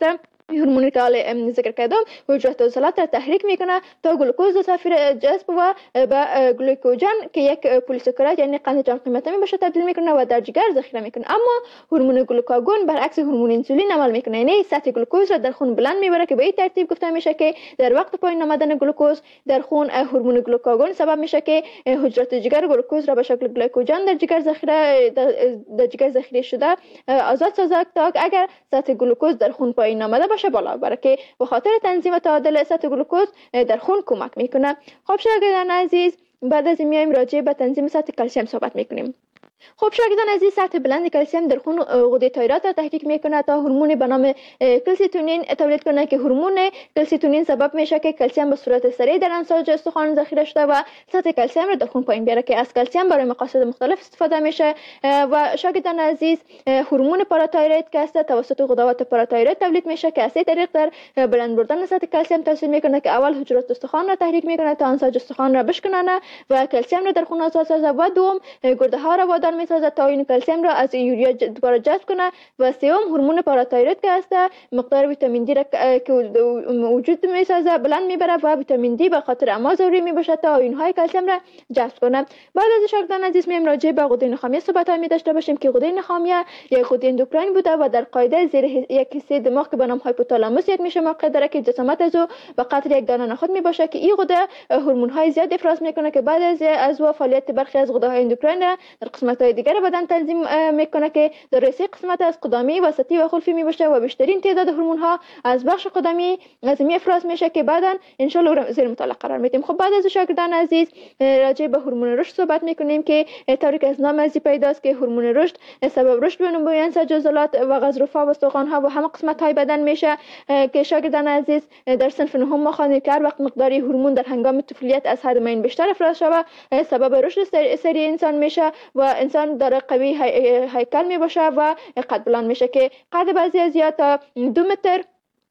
هورمونی که حالا ذکر کردم حجرات عضلات را تحریک میکنه تا گلوکوز و سفیر جذب و به گلوکوژن که یک پلیساکارید یعنی قند جان قیمته می باشه تبدیل میکنه و در جگر ذخیره میکنه. اما هورمون گلوکاگون برعکس هورمون انسولین عمل میکنه، یعنی سطح گلوکوز را در خون بلند میبره که به این ترتیب گفته میشه که در وقت پایین آمدن گلوکوز در خون هورمون گلوکاگون سبب میشه که حجرات جگر گلوکوز را به شکل گلوکوژن در جگر ذخیره در جگر ذخیره شده آزاد سازد تا اگر سطح گلوکوز در خون پایین آمده باشه بالا ببره که به خاطر تنظیم تعادل سطح گلوکوز در خون کمک میکنه. خب شاگردان عزیز، بعد از این میایم راجع به تنظیم سطح کلسیم صحبت میکنیم. خب شاگردان عزیز، سطح بلند کلسیم در خون غده تایرات را تحریک میکنه تا هورمون به نام کلسیتونین تولید کنه که هورمون کلسیتونین سبب میشه که کلسیم به صورت سریع در انساج استخوان ذخیره شده و سطح کلسیم را در خون پایین بیاره که از کلسیم برای مقاصد مختلف استفاده میشه. و شاگردان عزیز، هورمون پاراتایروید که است توسط غدوات پاراتایروید تولید میشه که از این طریق در بلند بردن سطح کلسیم تاثیر میکنه که اول حجرات استخوان را تحریک میکنه تا انساج استخوان را بشکنانه و کلسیم را در خون آزاد سازه و دوم گرده ها را وادار میسازد تا این کلسیم را از یوریا دوباره جذب کنه و سوم هورمون پاراتایروید که است مقدار ویتامین دی را که وجود میسازه بلند میبره و ویتامین دی به خاطر اما ضروری میباشه تا آیون‌های کلسیم را جذب کنه. بعد از شاگردان عزیز میایم راجع به غده نخامیه صحبت می داشته باشیم که غده نخامیه یک غده اندوکراین بوده و در قاعده زیر یک حصه دماغ که به نام هایپوتالاموس یک میشه موقع داره که جسامت از او به قدر یک دانه نخود میباشه که این غده هورمون های زیاد افراز میکنه که بعد از از و فعالیت برخی از غده های اندوکراین در قسمت های دیگر بدن تنظیم میکنه که در رئیس قسمت از قدمی، وسطی و خلفی میباشه و بیشترین تعداد هورمون ها از بخش قدمی از می افراز میشه که بعدا ان شاء الله زیر مطالعه قرار میدیم. خب بعد از شاگردان عزیز راجع به هورمون رشد صحبت میکنیم که طوری که از نام ازی پیداست که هورمون رشد سبب رشد و نمو انساج عضلات و غضروفها و استخوان ها و همه قسمت های بدن میشه که شاگردان عزیز در صنف نهم ما خواندیم که هر وقت مقداری هورمون در هنگام طفولیت از حد معین بیشتر افراز شود سبب رشد سریع انسان میشه و انسان در قوی هیکل می باشه و قد بلند میشه که قد بعضی از یا تا دو متر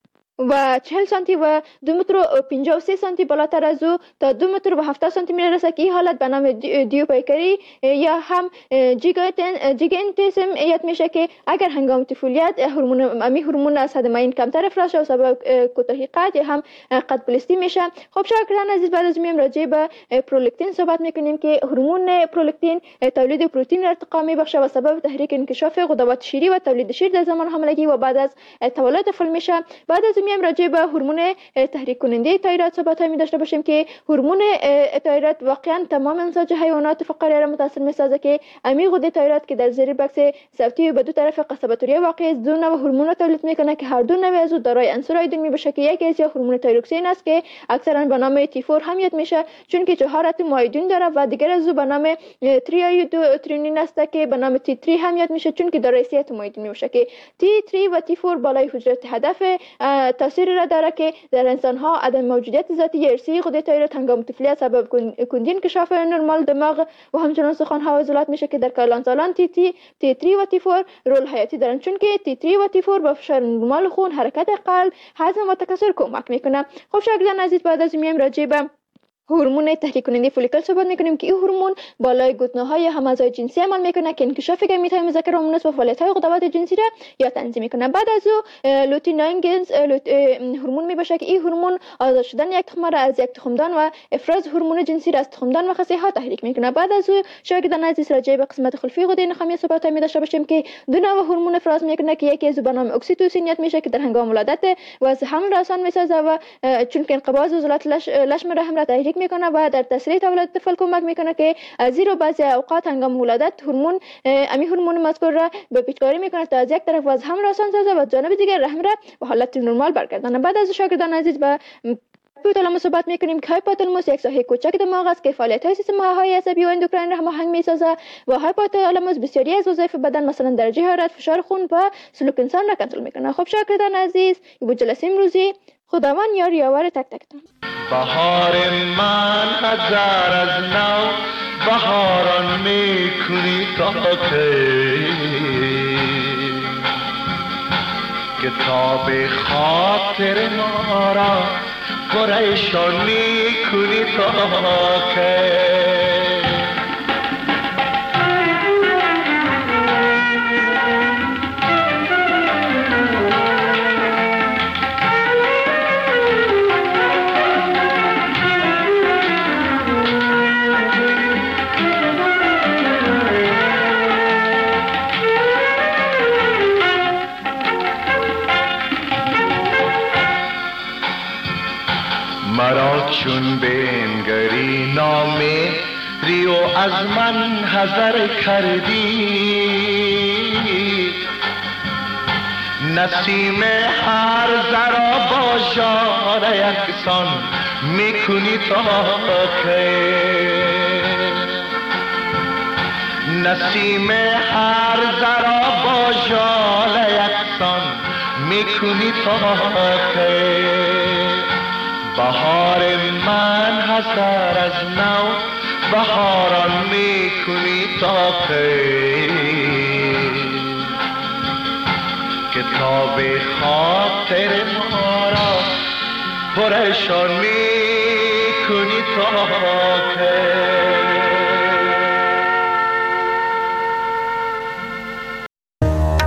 و چهل سانتی و دو متر و پنجاه و سه سانتی بالاتر از او تا دو متر و هفتاد سانتی میرسه که این حالت به نام دیوپیکری یا هم جیگانتیسم یاد میشه که اگر هنگام طفولیت هورمون امی هورمون از حد معین کمتر افراز شه و سبب کوتاهی قد یا هم قد بلستی میشه. خب شاگردان عزیز، بعد از میام راجع به پرولاکتین صحبت میکنیم که هورمون پرولاکتین تولید پروتئین ارتقا میبخشه و سبب تحریک انکشاف غدوات شیری و تولید شیر در زمان حاملگی و بعد از تولد طفل میشه. بعد از میایم راجع به هورمون تحریک کننده تایروید صحبت می داشته باشیم که هورمون تایروید واقعا تمام انساج حیوانات فقاریه را متاثر میسازه که امی غده تایروید که در زیر بکس صوتی و به دو طرف قصبه واقع است دو نوع هورمون را تولید میکنه که هر دو نوع از او دارای عنصر آیودین میباشه که یکی از هورمون تایروکسین است که اکثرا به نام تی فور هم یاد میشه چون که چهار اتم آیودین داره و دیگر از او به نام تری آیودوترینین است که به نام تی سه هم یاد میشه چون که دارای سه اتم آیودین میباشه که تی سه و تی فور بالای حجرات هدف تاثیر را داره که در انسان ها عدم موجودیت ذاتی ارثی غده تایروید هنگام طفولیت سبب کندی انکشاف نرمال دماغ و همچنین استخوان ها و عضلات میشه که در کلان سالان تی تی تی سه و تی فور رول حیاتی دارن چون که تی سه و تی فور با فشار نرمال خون حرکت قلب هضم و تکثر کمک میکنه. خب شاگردان عزیز، بعد از میایم راجع به هورمون تحریک کننده فولیکل صحبت میکنیم که این هورمون بالای گوتنه‌های هم‌اعضای جنسی عمل میکنه که انکشاف گمیت‌های مذکر و مؤنث و فعالیت‌های غدوات جنسی را یا تنظیم میکنه. بعد از او لوتیناینگز هورمون میباشه که این هورمون آزاد شدن یک تخم را از یک تخمدان و افراز هورمون جنسی را از تخمدان و خصی‌ها تحریک میکنه. بعد از او شاگردان عزیز راجع به قسمت خلفی غده نخامی صحبت می داشته باشیم که دو نوع هورمون افراز میکنه که یکی از به نام اکسیتوسین یاد میشه که در هنگام ولادت و از حمل را آسان میسازه و چون که انقباض عضلات لشم رحم را تحریک میکنه و در تسریع تولد طفل کمک میکنه که از زیرا بعضی اوقات هنگام ولادت هورمون امی هورمون مذکور را به پیچکاری میکنه تا از یک طرف و از حمل را آسان سازه و جانب دیگر رحم را به حالت نرمال برگردانه. بعد از شاگردان عزیز به هایپوتالاموس صحبت میکنیم که هایپوتالاموس یک ساحه کوچک دماغ است که فعالیت‌های سیستم های عصبی و اندوکراین را هماهنگ میسازه و هایپوتالاموس بسیاری از وظایف بدن مثلا درجه حرارت، فشار خون و سلوک انسان را کنترل میکنه. خب شاگردان عزیز، این بود جلسه امروزی. خداوند یار یاور تک تکتون. بهار من هزار از نو بهاران میکنی تا کی کتاب خاطر ما را پریشان میکنی تا کی چون بنگری نامه ریو از من حذر کردی، نسیم هر ذرا با ژاله یکسان میکنی تا که، نسیم هر ذرا با ژاله یکسان میکنی تا که، بهار من حسر از نو بهاران میکنی تا که، کتاب خاطر ما را پرشان میکنی تا که.